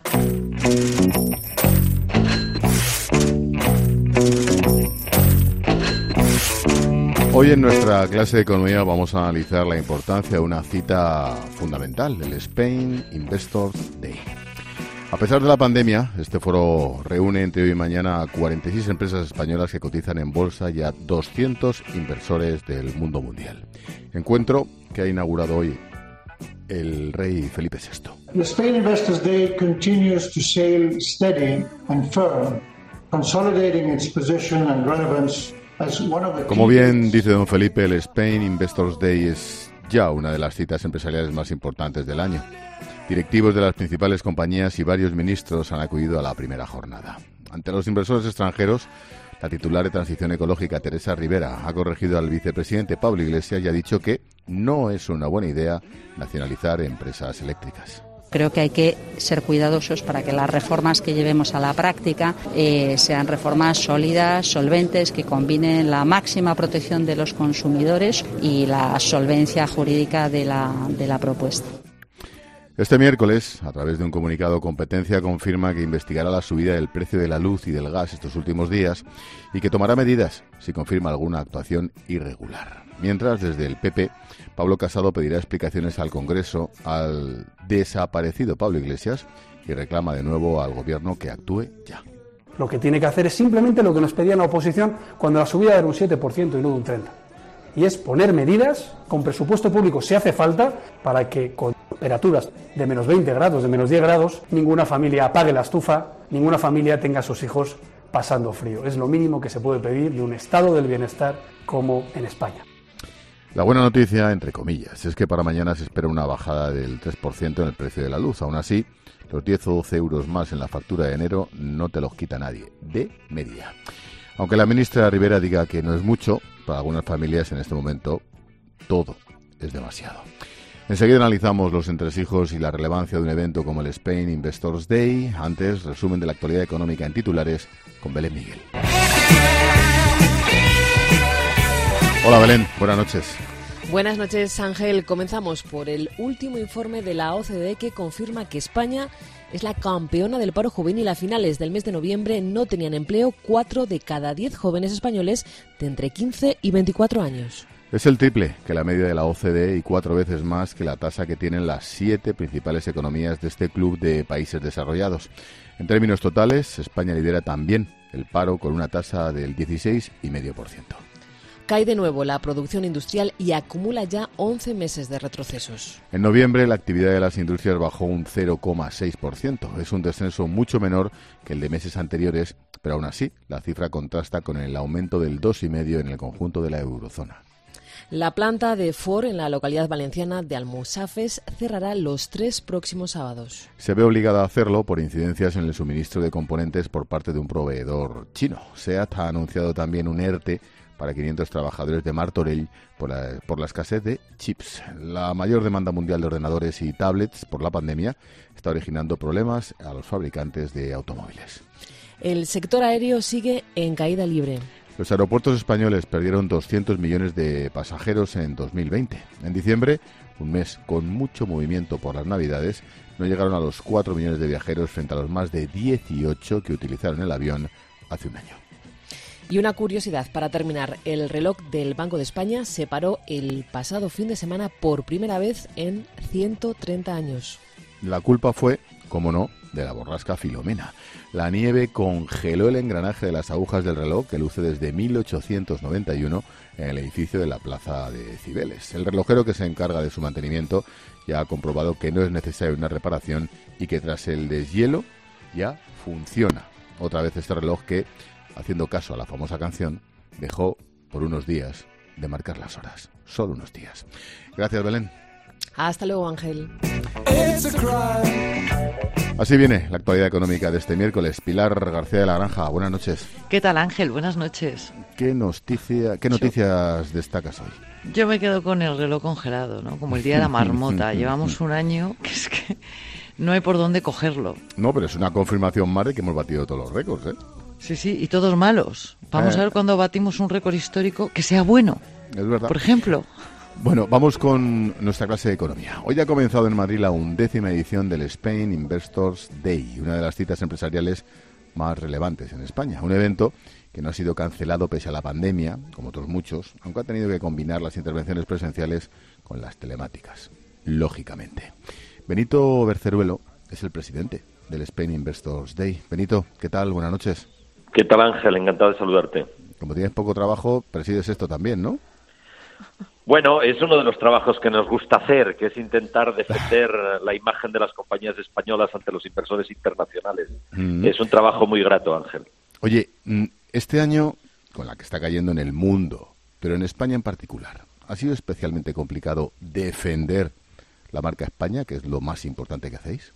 Hoy en nuestra clase de economía vamos a analizar la importancia de una cita fundamental, el Spain Investors Day. A pesar de la pandemia, este foro reúne entre hoy y mañana a cuarenta y seis empresas españolas que cotizan en bolsa y a doscientos inversores del mundo mundial. Encuentro que ha inaugurado hoy el rey Felipe sexto. The Spain Investors Day continues to sail steady and firm, consolidating its position and relevance as one of the Como bien dice don Felipe, el Spain Investors Day es ya una de las citas empresariales más importantes del año. Directivos de las principales compañías y varios ministros han acudido a la primera jornada. Ante los inversores extranjeros, la titular de Transición Ecológica, Teresa Rivera, ha corregido al vicepresidente Pablo Iglesias y ha dicho que no es una buena idea nacionalizar empresas eléctricas. Creo que hay que ser cuidadosos para que las reformas que llevemos a la práctica eh, sean reformas sólidas, solventes, que combinen la máxima protección de los consumidores y la solvencia jurídica de la, de la propuesta. Este miércoles, a través de un comunicado, Competencia confirma que investigará la subida del precio de la luz y del gas estos últimos días y que tomará medidas si confirma alguna actuación irregular. Mientras, desde el P P, Pablo Casado pedirá explicaciones al Congreso al desaparecido Pablo Iglesias y reclama de nuevo al Gobierno que actúe ya. Lo que tiene que hacer es simplemente lo que nos pedía la oposición cuando la subida era un siete por ciento y no de un treinta por ciento. Y es poner medidas con presupuesto público si hace falta para que con temperaturas de menos veinte grados, de menos diez grados, ninguna familia apague la estufa, ninguna familia tenga a sus hijos pasando frío. Es lo mínimo que se puede pedir de un estado del bienestar como en España. La buena noticia, entre comillas, es que para mañana se espera una bajada del tres por ciento en el precio de la luz. Aún así, los diez o doce euros más en la factura de enero no te los quita nadie, de media. Aunque la ministra Rivera diga que no es mucho, para algunas familias en este momento todo es demasiado. Enseguida analizamos los entresijos y la relevancia de un evento como el Spain Investors Day. Antes, resumen de la actualidad económica en titulares con Belén Miguel. Hola Belén, buenas noches. Buenas noches, Ángel. Comenzamos por el último informe de la O C D E que confirma que España es la campeona del paro juvenil. A finales del mes de noviembre no tenían empleo cuatro de cada diez jóvenes españoles de entre quince y veinticuatro años. Es el triple que la media de la O C D E y cuatro veces más que la tasa que tienen las siete principales economías de este club de países desarrollados. En términos totales, España lidera también el paro con una tasa del dieciséis coma cinco por ciento. Cae de nuevo la producción industrial y acumula ya once meses de retrocesos. En noviembre la actividad de las industrias bajó un cero coma seis por ciento. Es un descenso mucho menor que el de meses anteriores, pero aún así la cifra contrasta con el aumento del dos coma cinco por ciento en el conjunto de la eurozona. La planta de Ford en la localidad valenciana de Almusafes cerrará los tres próximos sábados. Se ve obligada a hacerlo por incidencias en el suministro de componentes por parte de un proveedor chino. SEAT ha anunciado también un ERTE para quinientos trabajadores de Martorell por la, por la escasez de chips. La mayor demanda mundial de ordenadores y tablets por la pandemia está originando problemas a los fabricantes de automóviles. El sector aéreo sigue en caída libre. Los aeropuertos españoles perdieron doscientos millones de pasajeros en dos mil veinte. En diciembre, un mes con mucho movimiento por las Navidades, no llegaron a los cuatro millones de viajeros frente a los más de dieciocho que utilizaron el avión hace un año. Y una curiosidad para terminar, el reloj del Banco de España se paró el pasado fin de semana por primera vez en ciento treinta años. La culpa fue, como no, de la borrasca Filomena. La nieve congeló el engranaje de las agujas del reloj que luce desde mil ochocientos noventa y uno en el edificio de la Plaza de Cibeles. El relojero que se encarga de su mantenimiento ya ha comprobado que no es necesaria una reparación y que tras el deshielo ya funciona. Otra vez este reloj que, haciendo caso a la famosa canción, dejó por unos días de marcar las horas. Solo unos días. Gracias, Belén. Hasta luego, Ángel. Así viene la actualidad económica de este miércoles. Pilar García de la Granja, buenas noches. ¿Qué tal, Ángel? Buenas noches. ¿Qué, noticia, qué noticias destacas hoy? Yo me quedo con el reloj congelado, ¿no? Como el día de la marmota. Llevamos un año que es que no hay por dónde cogerlo. No, pero es una confirmación más de que hemos batido todos los récords, ¿eh? Sí, sí, y todos malos. Vamos eh. a ver cuando batimos un récord histórico que sea bueno. Es verdad. Por ejemplo. Bueno, vamos con nuestra clase de economía. Hoy ha comenzado en Madrid la undécima edición del Spain Investors Day, una de las citas empresariales más relevantes en España. Un evento que no ha sido cancelado pese a la pandemia, como otros muchos, aunque ha tenido que combinar las intervenciones presenciales con las telemáticas, lógicamente. Benito Berceruelo es el presidente del Spain Investors Day. Benito, ¿qué tal? Buenas noches. ¿Qué tal, Ángel? Encantado de saludarte. Como tienes poco trabajo, presides esto también, ¿no? Bueno, es uno de los trabajos que nos gusta hacer, que es intentar defender la imagen de las compañías españolas ante los inversores internacionales. Mm. Es un trabajo muy grato, Ángel. Oye, este año, con la que está cayendo en el mundo, pero en España en particular, ¿ha sido especialmente complicado defender la marca España, que es lo más importante que hacéis?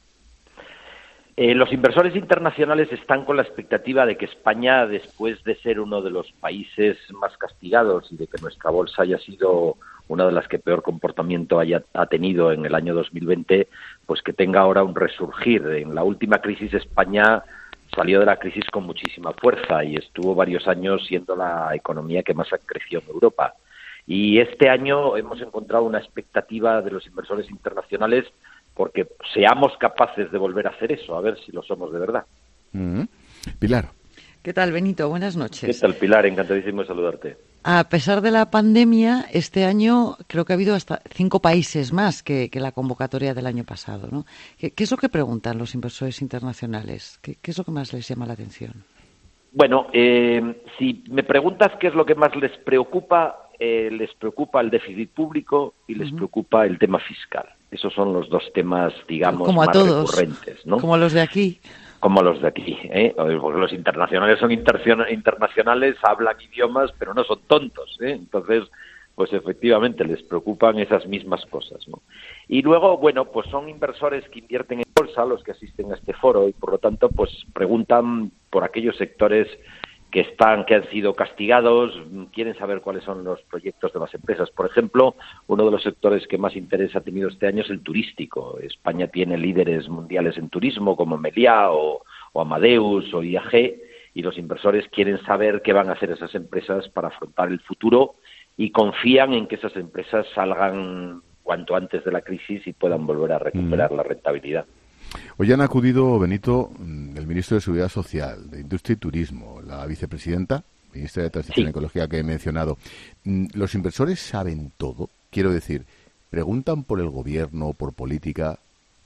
Eh, los inversores internacionales están con la expectativa de que España, después de ser uno de los países más castigados y de que nuestra bolsa haya sido una de las que peor comportamiento haya ha tenido en el año dos mil veinte, pues que tenga ahora un resurgir. En la última crisis España salió de la crisis con muchísima fuerza y estuvo varios años siendo la economía que más creció en Europa. Y este año hemos encontrado una expectativa de los inversores internacionales porque seamos capaces de volver a hacer eso, a ver si lo somos de verdad. Mm-hmm. Pilar. ¿Qué tal, Benito? Buenas noches. ¿Qué tal, Pilar? Encantadísimo de saludarte. A pesar de la pandemia, este año creo que ha habido hasta cinco países más que, que la convocatoria del año pasado, ¿no? ¿Qué, qué es lo que preguntan los inversores internacionales? ¿Qué, qué es lo que más les llama la atención? Bueno, eh, si me preguntas qué es lo que más les preocupa, eh, les preocupa el déficit público y les uh-huh. preocupa el tema fiscal. Esos son los dos temas, digamos, como a más todos, recurrentes, ¿no? Como los de aquí. Como los de aquí, ¿eh? Porque los internacionales son internacionales, hablan idiomas, pero no son tontos, ¿eh? Entonces, pues efectivamente les preocupan esas mismas cosas, ¿no? Y luego, bueno, pues son inversores que invierten en bolsa, los que asisten a este foro, y por lo tanto, pues preguntan por aquellos sectores que están, que han sido castigados, quieren saber cuáles son los proyectos de las empresas. Por ejemplo, uno de los sectores que más interés ha tenido este año es el turístico. España tiene líderes mundiales en turismo como Meliá o, o Amadeus o I A G, y los inversores quieren saber qué van a hacer esas empresas para afrontar el futuro y confían en que esas empresas salgan cuanto antes de la crisis y puedan volver a recuperar mm. la rentabilidad. Hoy han acudido, Benito, el ministro de Seguridad Social, de Industria y Turismo, la vicepresidenta, ministra de Transición sí. Ecológica que he mencionado. ¿Los inversores saben todo? Quiero decir, ¿preguntan por el gobierno, por política?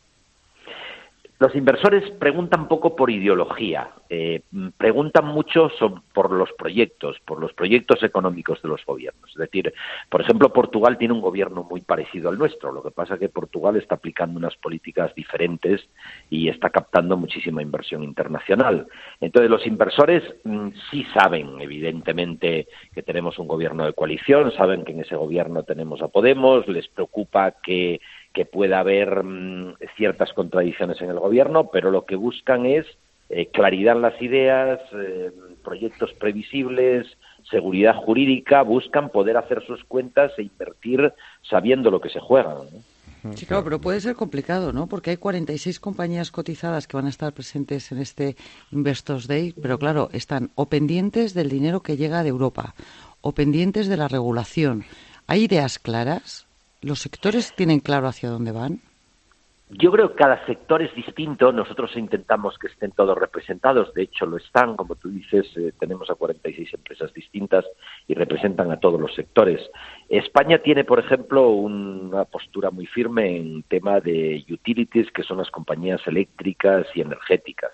Los inversores preguntan poco por ideología, eh, preguntan mucho sobre, por los proyectos, por los proyectos económicos de los gobiernos. Es decir, por ejemplo, Portugal tiene un gobierno muy parecido al nuestro. Lo que pasa es que Portugal está aplicando unas políticas diferentes y está captando muchísima inversión internacional. Entonces, los inversores mmm, sí saben, evidentemente, que tenemos un gobierno de coalición, saben que en ese gobierno tenemos a Podemos, les preocupa que... que pueda haber mmm, ciertas contradicciones en el gobierno, pero lo que buscan es eh, claridad en las ideas, eh, proyectos previsibles, seguridad jurídica, buscan poder hacer sus cuentas e invertir sabiendo lo que se juegan, ¿no? Sí, claro, pero puede ser complicado, ¿no? Porque hay cuarenta y seis compañías cotizadas que van a estar presentes en este Investors Day, pero claro, están o pendientes del dinero que llega de Europa, o pendientes de la regulación. ¿Hay ideas claras? ¿Los sectores tienen claro hacia dónde van? Yo creo que cada sector es distinto. Nosotros intentamos que estén todos representados. De hecho, lo están. Como tú dices, eh, tenemos a cuarenta y seis empresas distintas y representan a todos los sectores. España tiene, por ejemplo, una postura muy firme en tema de utilities, que son las compañías eléctricas y energéticas.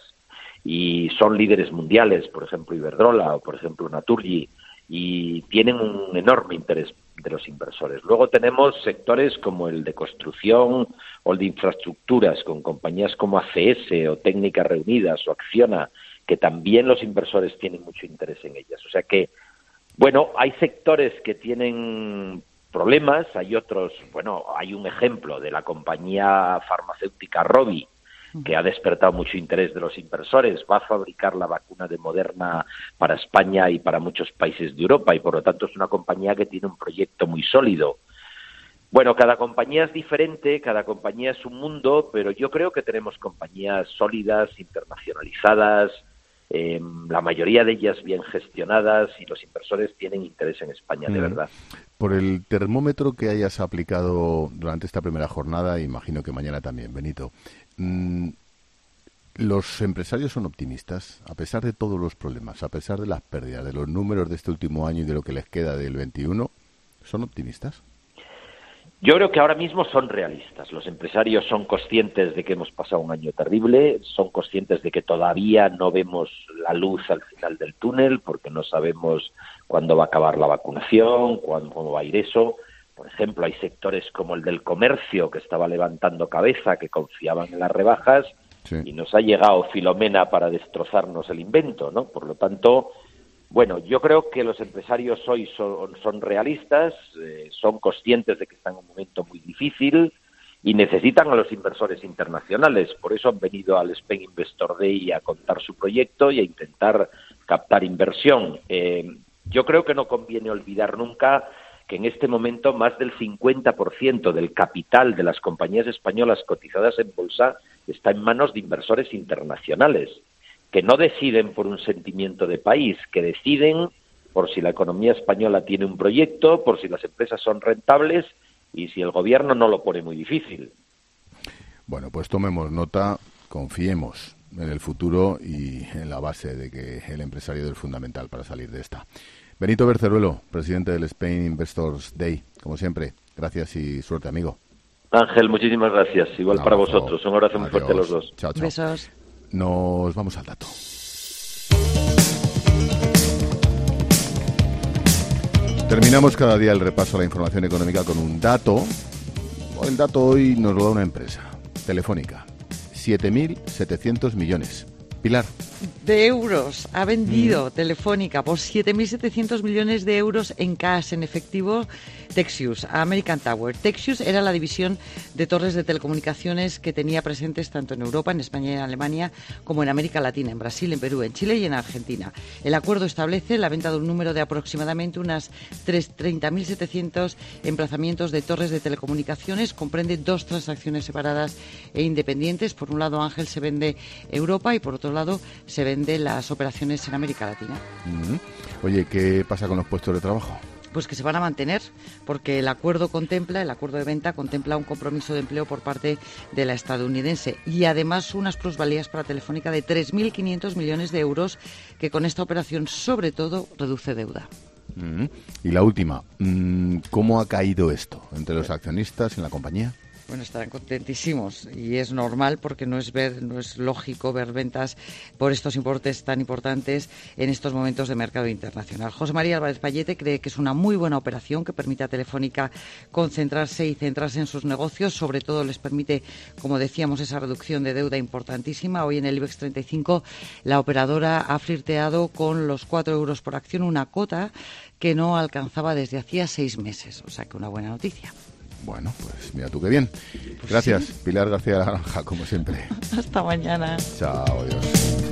Y son líderes mundiales, por ejemplo, Iberdrola o, por ejemplo, Naturgy, y tienen un enorme interés de los inversores. Luego tenemos sectores como el de construcción o el de infraestructuras, con compañías como A C S o Técnicas Reunidas o Acciona, que también los inversores tienen mucho interés en ellas. O sea que, bueno, hay sectores que tienen problemas, hay otros, bueno, hay un ejemplo de la compañía farmacéutica Rovi, que ha despertado mucho interés de los inversores. Va a fabricar la vacuna de Moderna para España y para muchos países de Europa y, por lo tanto, es una compañía que tiene un proyecto muy sólido. Bueno, cada compañía es diferente, cada compañía es un mundo, pero yo creo que tenemos compañías sólidas, internacionalizadas, eh, la mayoría de ellas bien gestionadas, y los inversores tienen interés en España, de mm. verdad. Por el termómetro que hayas aplicado durante esta primera jornada, imagino que mañana también, Benito, ¿los empresarios son optimistas? A pesar de todos los problemas, a pesar de las pérdidas, de los números de este último año y de lo que les queda del veintiuno, ¿son optimistas? Yo creo que ahora mismo son realistas. Los empresarios son conscientes de que hemos pasado un año terrible, son conscientes de que todavía no vemos la luz al final del túnel, porque no sabemos cuándo va a acabar la vacunación, cuándo, cómo va a ir eso. Por ejemplo, hay sectores como el del comercio, que estaba levantando cabeza, que confiaban en las rebajas, sí. y nos ha llegado Filomena para destrozarnos el invento, ¿no? Por lo tanto, bueno, yo creo que los empresarios hoy son, son realistas, eh, son conscientes de que están en un momento muy difícil y necesitan a los inversores internacionales. Por eso han venido al Spain Investor Day a contar su proyecto y a intentar captar inversión. Eh, yo creo que no conviene olvidar nunca que en este momento más del cincuenta por ciento del capital de las compañías españolas cotizadas en bolsa está en manos de inversores internacionales, que no deciden por un sentimiento de país, que deciden por si la economía española tiene un proyecto, por si las empresas son rentables y si el gobierno no lo pone muy difícil. Bueno, pues tomemos nota, confiemos en el futuro y en la base de que el empresario es fundamental para salir de esta. Benito Berceruelo, presidente del Spain Investors Day. Como siempre, gracias y suerte, amigo. Ángel, muchísimas gracias. Igual no, para vosotros. Un abrazo muy fuerte a los dos. Chao, chao. Besos. Nos vamos al dato. Terminamos cada día el repaso a la información económica con un dato. El dato hoy nos lo da una empresa, Telefónica. siete mil setecientos millones. Pilar. De euros ha vendido mm. Telefónica por siete mil setecientos millones de euros en cash, en efectivo, Texius, a American Tower. Texius era la división de torres de telecomunicaciones que tenía presentes tanto en Europa, en España y en Alemania, como en América Latina, en Brasil, en Perú, en Chile y en Argentina. El acuerdo establece la venta de un número de aproximadamente unas treinta mil setecientos emplazamientos de torres de telecomunicaciones. Comprende dos transacciones separadas e independientes. Por un lado, Ángel, se vende Europa y por otro lado se vende las operaciones en América Latina. Mm-hmm. Oye, ¿qué pasa con los puestos de trabajo? pues que se van a mantener, porque el acuerdo contempla, el acuerdo de venta contempla un compromiso de empleo por parte de la estadounidense y además unas plusvalías para Telefónica de tres mil quinientos millones de euros, que con esta operación sobre todo reduce deuda. Mm. Y la última, ¿cómo ha caído esto entre los accionistas en la compañía? Bueno, estarán contentísimos y es normal porque no es ver, no es lógico ver ventas por estos importes tan importantes en estos momentos de mercado internacional. José María Álvarez Payete cree que es una muy buena operación que permite a Telefónica concentrarse y centrarse en sus negocios. Sobre todo les permite, como decíamos, esa reducción de deuda importantísima. Hoy en el IBEX treinta y cinco la operadora ha flirteado con los cuatro euros por acción, una cota que no alcanzaba desde hacía seis meses. O sea que una buena noticia. Bueno, pues mira tú qué bien. Gracias, sí. Pilar García de la Granja, como siempre. Hasta mañana. Chao, adiós.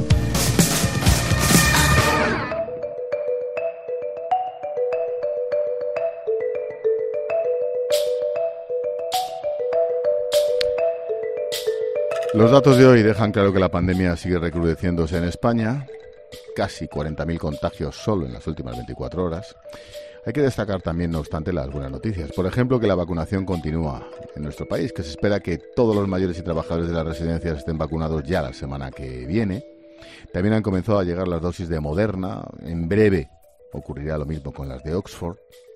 Los datos de hoy dejan claro que la pandemia sigue recrudeciéndose en España. Casi cuarenta mil contagios solo en las últimas veinticuatro horas. Hay que destacar también, no obstante, las buenas noticias. Por ejemplo, que la vacunación continúa en nuestro país, que se espera que todos los mayores y trabajadores de las residencias estén vacunados ya la semana que viene. También han comenzado a llegar las dosis de Moderna. En breve ocurrirá lo mismo con las de Oxford.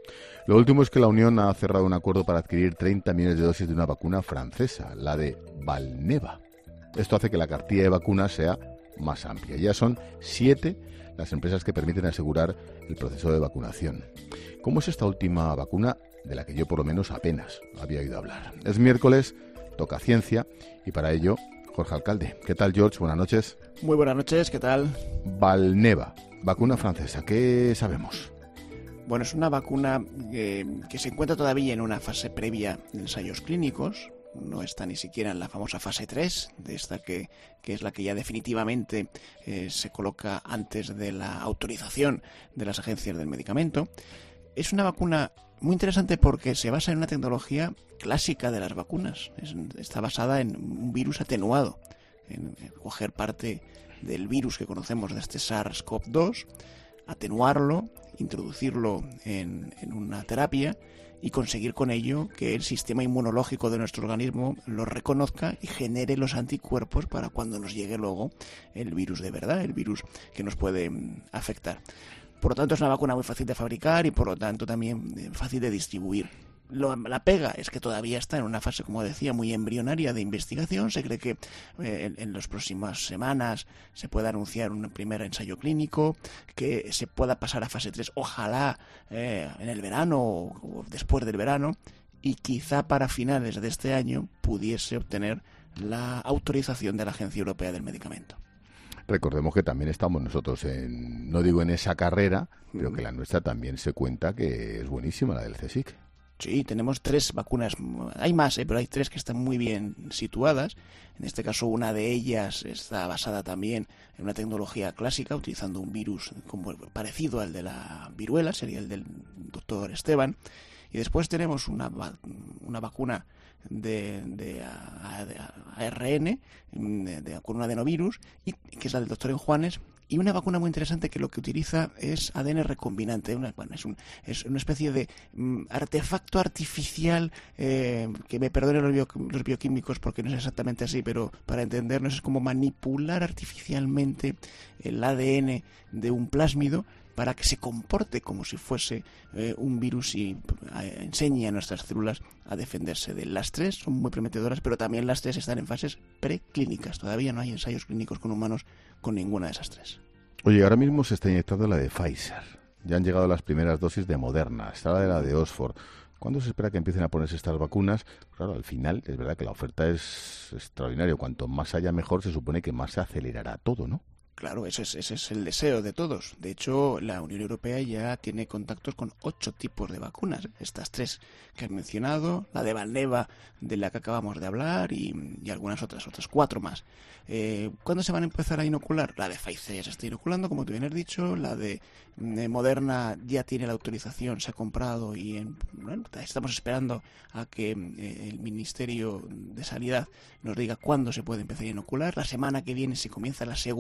Lo último es que la Unión ha cerrado un acuerdo para adquirir treinta millones de dosis de una vacuna francesa, la de Valneva. Esto hace que la cartilla de vacunas sea más amplia. Ya son siete las empresas que permiten asegurar el proceso de vacunación. ¿Cómo es esta última vacuna de la que yo por lo menos apenas había oído hablar? Es miércoles, toca ciencia y para ello Jorge Alcalde. ¿Qué tal, George? Buenas noches. Muy buenas noches, ¿qué tal? Valneva, vacuna francesa, ¿qué sabemos? Bueno, es una vacuna eh, que se encuentra todavía en una fase previa de ensayos clínicos. No está ni siquiera en la famosa fase tres, de esta que, que es la que ya definitivamente eh, se coloca antes de la autorización de las agencias del medicamento. Es una vacuna muy interesante porque se basa en una tecnología clásica de las vacunas. Es, está basada en un virus atenuado, en, en coger parte del virus que conocemos de este SARS CoV dos, atenuarlo, introducirlo en, en una terapia y conseguir con ello que el sistema inmunológico de nuestro organismo lo reconozca y genere los anticuerpos para cuando nos llegue luego el virus de verdad, el virus que nos puede afectar. Por lo tanto, es una vacuna muy fácil de fabricar y por lo tanto también fácil de distribuir. Lo, la pega es que todavía está en una fase, como decía, muy embrionaria de investigación. Se cree que eh, en, en las próximas semanas se pueda anunciar un primer ensayo clínico, que se pueda pasar a fase tres, ojalá eh, en el verano o, o después del verano, y quizá para finales de este año pudiese obtener la autorización de la Agencia Europea del Medicamento. Recordemos que también estamos nosotros, en, no digo en esa carrera, pero que la nuestra también se cuenta que es buenísima, la del CSIC. Sí, tenemos tres vacunas, hay más, ¿eh? pero hay tres que están muy bien situadas. En este caso, una de ellas está basada también en una tecnología clásica, utilizando un virus como parecido al de la viruela, sería el del doctor Esteban. Y después tenemos una, una vacuna de, de, a, de A R N, de, de, con un adenovirus, y, que es la del doctor Enjuanes. Y una vacuna muy interesante que lo que utiliza es A D N recombinante. Una, bueno, es, un, es una especie de mm, artefacto artificial, eh, que me perdonen los, bio, los bioquímicos porque no es exactamente así, pero para entendernos es como manipular artificialmente el A D N de un plásmido para que se comporte como si fuese eh, un virus y eh, enseñe a nuestras células a defenderse de él. Las tres son muy prometedoras, pero también las tres están en fases preclínicas. Todavía no hay ensayos clínicos con humanos con ninguna de esas tres. Oye, ahora mismo se está inyectando la de Pfizer. Ya han llegado las primeras dosis de Moderna. Está la de la de Oxford. ¿Cuándo se espera que empiecen a ponerse estas vacunas? Claro, al final es verdad que la oferta es extraordinaria. Cuanto más haya mejor, se supone que más se acelerará todo, ¿no? Claro, ese es, ese es el deseo de todos. De hecho, la Unión Europea ya tiene contactos con ocho tipos de vacunas. Estas tres que has mencionado, la de Valneva, de la que acabamos de hablar, y, y algunas otras, otras cuatro más. Eh, ¿Cuándo se van a empezar a inocular? La de Pfizer ya se está inoculando, como tú bien has dicho. La de, de Moderna ya tiene la autorización, se ha comprado y en, bueno, estamos esperando a que eh, el Ministerio de Sanidad nos diga cuándo se puede empezar a inocular. La semana que viene se comienza la segunda etapa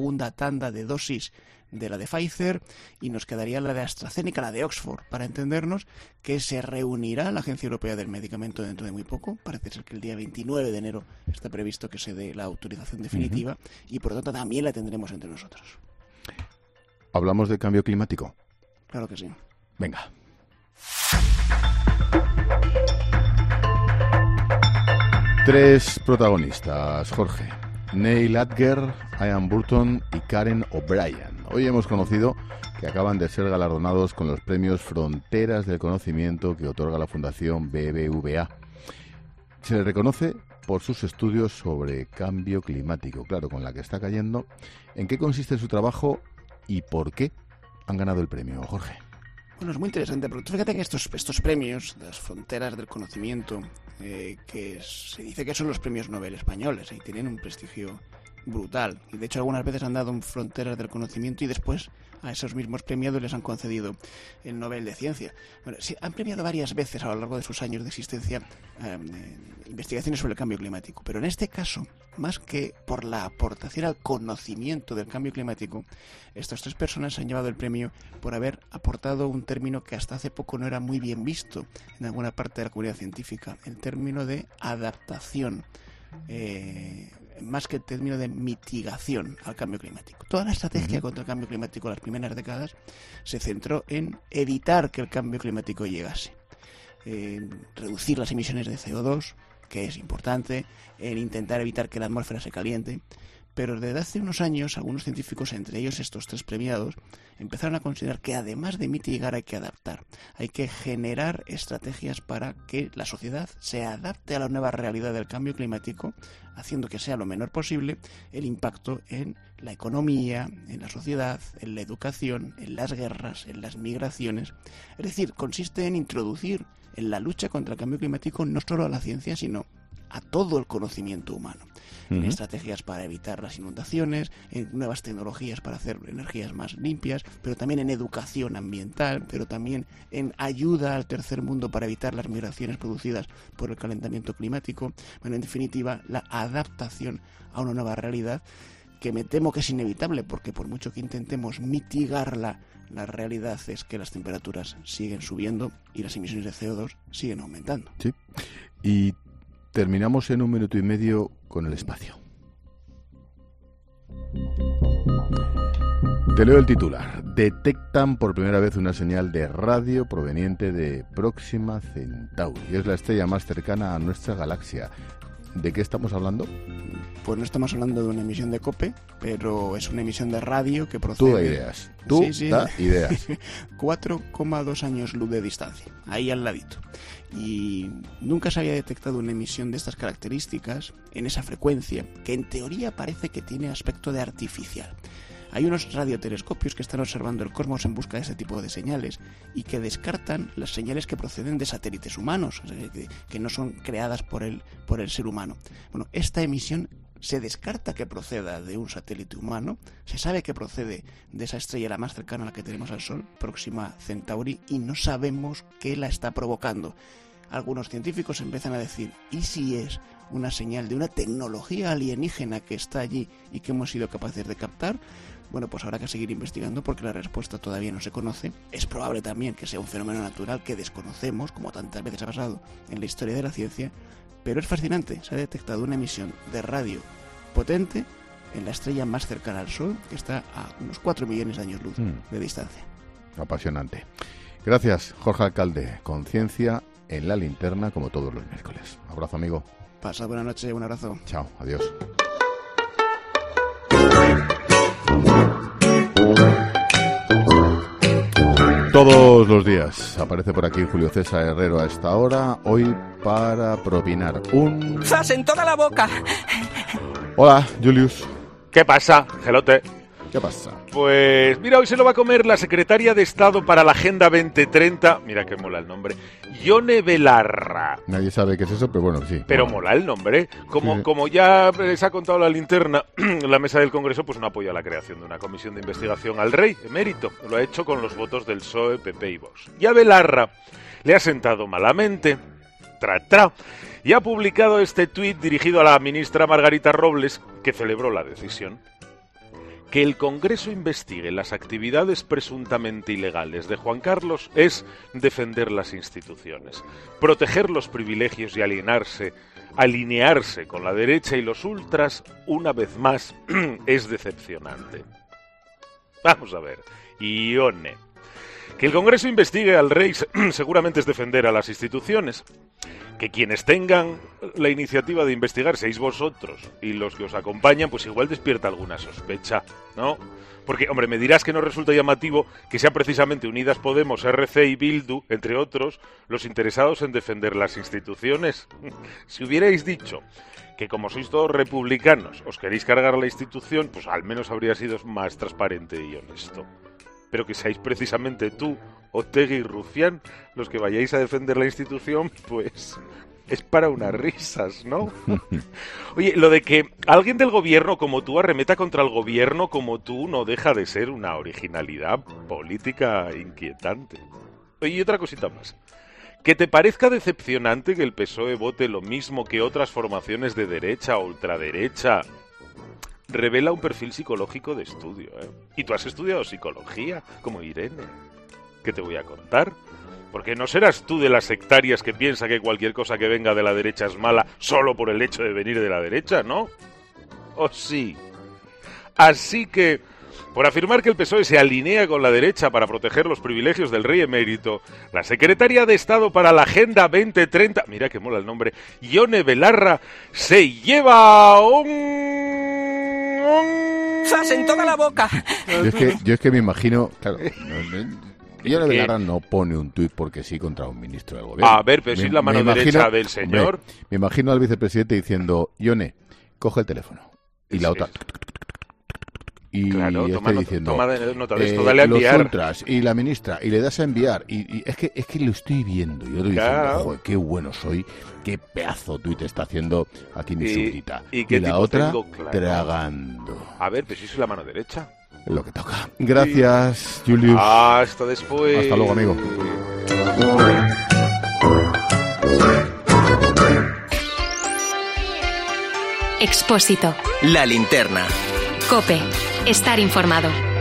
tanda de dosis de la de Pfizer y nos quedaría la de AstraZeneca, la de Oxford, para entendernos, que se reunirá la Agencia Europea del Medicamento dentro de muy poco. Parece ser que el día veintinueve de enero está previsto que se dé la autorización definitiva uh-huh. y por lo tanto también la tendremos entre nosotros. ¿Hablamos de cambio climático? Claro que sí. Venga. Tres protagonistas, Jorge. Neil Adger, Ian Burton y Karen O'Brien. Hoy hemos conocido que acaban de ser galardonados con los premios Fronteras del Conocimiento que otorga la Fundación B B V A. Se les reconoce por sus estudios sobre cambio climático, claro, con la que está cayendo. ¿En qué consiste su trabajo y por qué han ganado el premio, Jorge? Bueno, es muy interesante, pero fíjate que estos, estos premios, las Fronteras del Conocimiento, eh, que se dice que son los premios Nobel españoles, y tienen un prestigio brutal. Y de hecho algunas veces han dado un Fronteras del Conocimiento y después a esos mismos premiados les han concedido el Nobel de Ciencia. Bueno, sí, han premiado varias veces a lo largo de sus años de existencia eh, investigaciones sobre el cambio climático, pero en este caso, más que por la aportación al conocimiento del cambio climático, estas tres personas se han llevado el premio por haber aportado un término que hasta hace poco no era muy bien visto en alguna parte de la comunidad científica, el término de adaptación. Eh, más que el término de mitigación al cambio climático. Toda la estrategia uh-huh. contra el cambio climático en las primeras décadas se centró en evitar que el cambio climático llegase, en reducir las emisiones de C O dos, que es importante, en intentar evitar que la atmósfera se caliente, pero desde hace unos años algunos científicos, entre ellos estos tres premiados, empezaron a considerar que además de mitigar hay que adaptar, hay que generar estrategias para que la sociedad se adapte a la nueva realidad del cambio climático, haciendo que sea lo menor posible el impacto en la economía, en la sociedad, en la educación, en las guerras, en las migraciones. Es decir, consiste en introducir en la lucha contra el cambio climático no solo a la ciencia, sino a todo el conocimiento humano. Uh-huh. En estrategias para evitar las inundaciones, en nuevas tecnologías para hacer energías más limpias, pero también en educación ambiental, pero también en ayuda al tercer mundo para evitar las migraciones producidas por el calentamiento climático. Bueno, en definitiva, la adaptación a una nueva realidad que me temo que es inevitable, porque por mucho que intentemos mitigarla, la realidad es que las temperaturas siguen subiendo y las emisiones de C O dos siguen aumentando. Sí. Y terminamos en un minuto y medio con el espacio. Te leo el titular. Detectan por primera vez una señal de radio proveniente de Próxima Centauri. Es la estrella más cercana a nuestra galaxia. ¿De qué estamos hablando? Pues no estamos hablando de una emisión de COPE, pero es una emisión de radio que procede... Tú da ideas. Tú sí, sí. da ideas. cuatro coma dos años luz de distancia, ahí al ladito. Y nunca se había detectado una emisión de estas características en esa frecuencia, que en teoría parece que tiene aspecto de artificial. Hay unos radiotelescopios que están observando el cosmos en busca de ese tipo de señales y que descartan las señales que proceden de satélites humanos, que, que no son creadas por el, por el ser humano. Bueno, esta emisión se descarta que proceda de un satélite humano, se sabe que procede de esa estrella la más cercana a la que tenemos al Sol, Próxima Centauri, y no sabemos qué la está provocando. Algunos científicos empiezan a decir, ¿y si es una señal de una tecnología alienígena que está allí y que hemos sido capaces de captar? Bueno, pues habrá que seguir investigando porque la respuesta todavía no se conoce. Es probable también que sea un fenómeno natural que desconocemos, como tantas veces ha pasado en la historia de la ciencia, pero es fascinante. Se ha detectado una emisión de radio potente en la estrella más cercana al Sol, que está a unos cuatro millones de años luz mm. de distancia. Apasionante. Gracias, Jorge Alcalde. Conciencia en la linterna, como todos los miércoles. Abrazo, amigo. Pasa buena noche, un abrazo. Chao, adiós. Todos los días aparece por aquí Julio César Herrero a esta hora, hoy para propinar un... ¡Zas en toda la boca! Hola, Julius. ¿Qué pasa, Gelote? ¿Qué pasa? Pues mira, hoy se lo va a comer la secretaria de Estado para la Agenda veinte treinta, mira que mola el nombre, Ione Belarra. Nadie sabe qué es eso, pero bueno, sí. Pero bueno. mola el nombre. Como, sí. como ya se ha contado la linterna, la mesa del Congreso pues no apoya la creación de una comisión de investigación al rey, emérito. Lo ha hecho con los votos del P S O E, P P y Vox. Y a Belarra le ha sentado malamente, tra, tra, y ha publicado este tuit dirigido a la ministra Margarita Robles, que celebró la decisión. Que el Congreso investigue las actividades presuntamente ilegales de Juan Carlos es defender las instituciones, proteger los privilegios y alienarse, alinearse con la derecha y los ultras, una vez más, es decepcionante. Vamos a ver, Ione. Que el Congreso investigue al rey seguramente es defender a las instituciones. Que quienes tengan la iniciativa de investigar seáis vosotros y los que os acompañan, pues igual despierta alguna sospecha, ¿no? Porque, hombre, me dirás que no resulta llamativo que sean precisamente Unidas Podemos, R C y Bildu, entre otros, los interesados en defender las instituciones. Si hubierais dicho que como sois todos republicanos os queréis cargar la institución, pues al menos habría sido más transparente y honesto. Pero que seáis precisamente tú, Otegi y Rufián, los que vayáis a defender la institución, pues es para unas risas, ¿no? Oye, lo de que alguien del gobierno como tú arremeta contra el gobierno como tú no deja de ser una originalidad política inquietante. Oye, y otra cosita más. ¿Que te parezca decepcionante que el P S O E vote lo mismo que otras formaciones de derecha o ultraderecha? Revela un perfil psicológico de estudio, ¿eh? Y tú has estudiado psicología, como Irene. ¿Qué te voy a contar? Porque no serás tú de las sectarias que piensa que cualquier cosa que venga de la derecha es mala solo por el hecho de venir de la derecha, ¿no? ¿O sí? Así que, por afirmar que el P S O E se alinea con la derecha para proteger los privilegios del rey emérito, la secretaria de Estado para la Agenda veinte treinta, mira que mola el nombre, Ione Belarra, se lleva un... ¡Zas en toda la boca! Yo es que, yo es que me imagino, claro, Ione Belarra no pone un tuit porque sí contra un ministro del gobierno. A ver, pero si es la mano derecha imagino, del señor. Hombre, me imagino al vicepresidente diciendo, Ione, coge el teléfono. Y la otra... Y claro, está diciendo, toma nota de esto, eh, dale a enviar. Los ultras y la ministra, y le das a enviar. Y, y es que es que lo estoy viendo. Yo estoy claro. diciendo, joder, qué bueno soy, qué pedazo tuit está haciendo aquí mi y, súbdita. Y, ¿qué y la otra tengo? Claro. Tragando. A ver, pues si es la mano derecha. Es lo que toca. Gracias, sí. Julius. Hasta después. Hasta luego, amigo. Expósito. La linterna. COPE. Estar informado.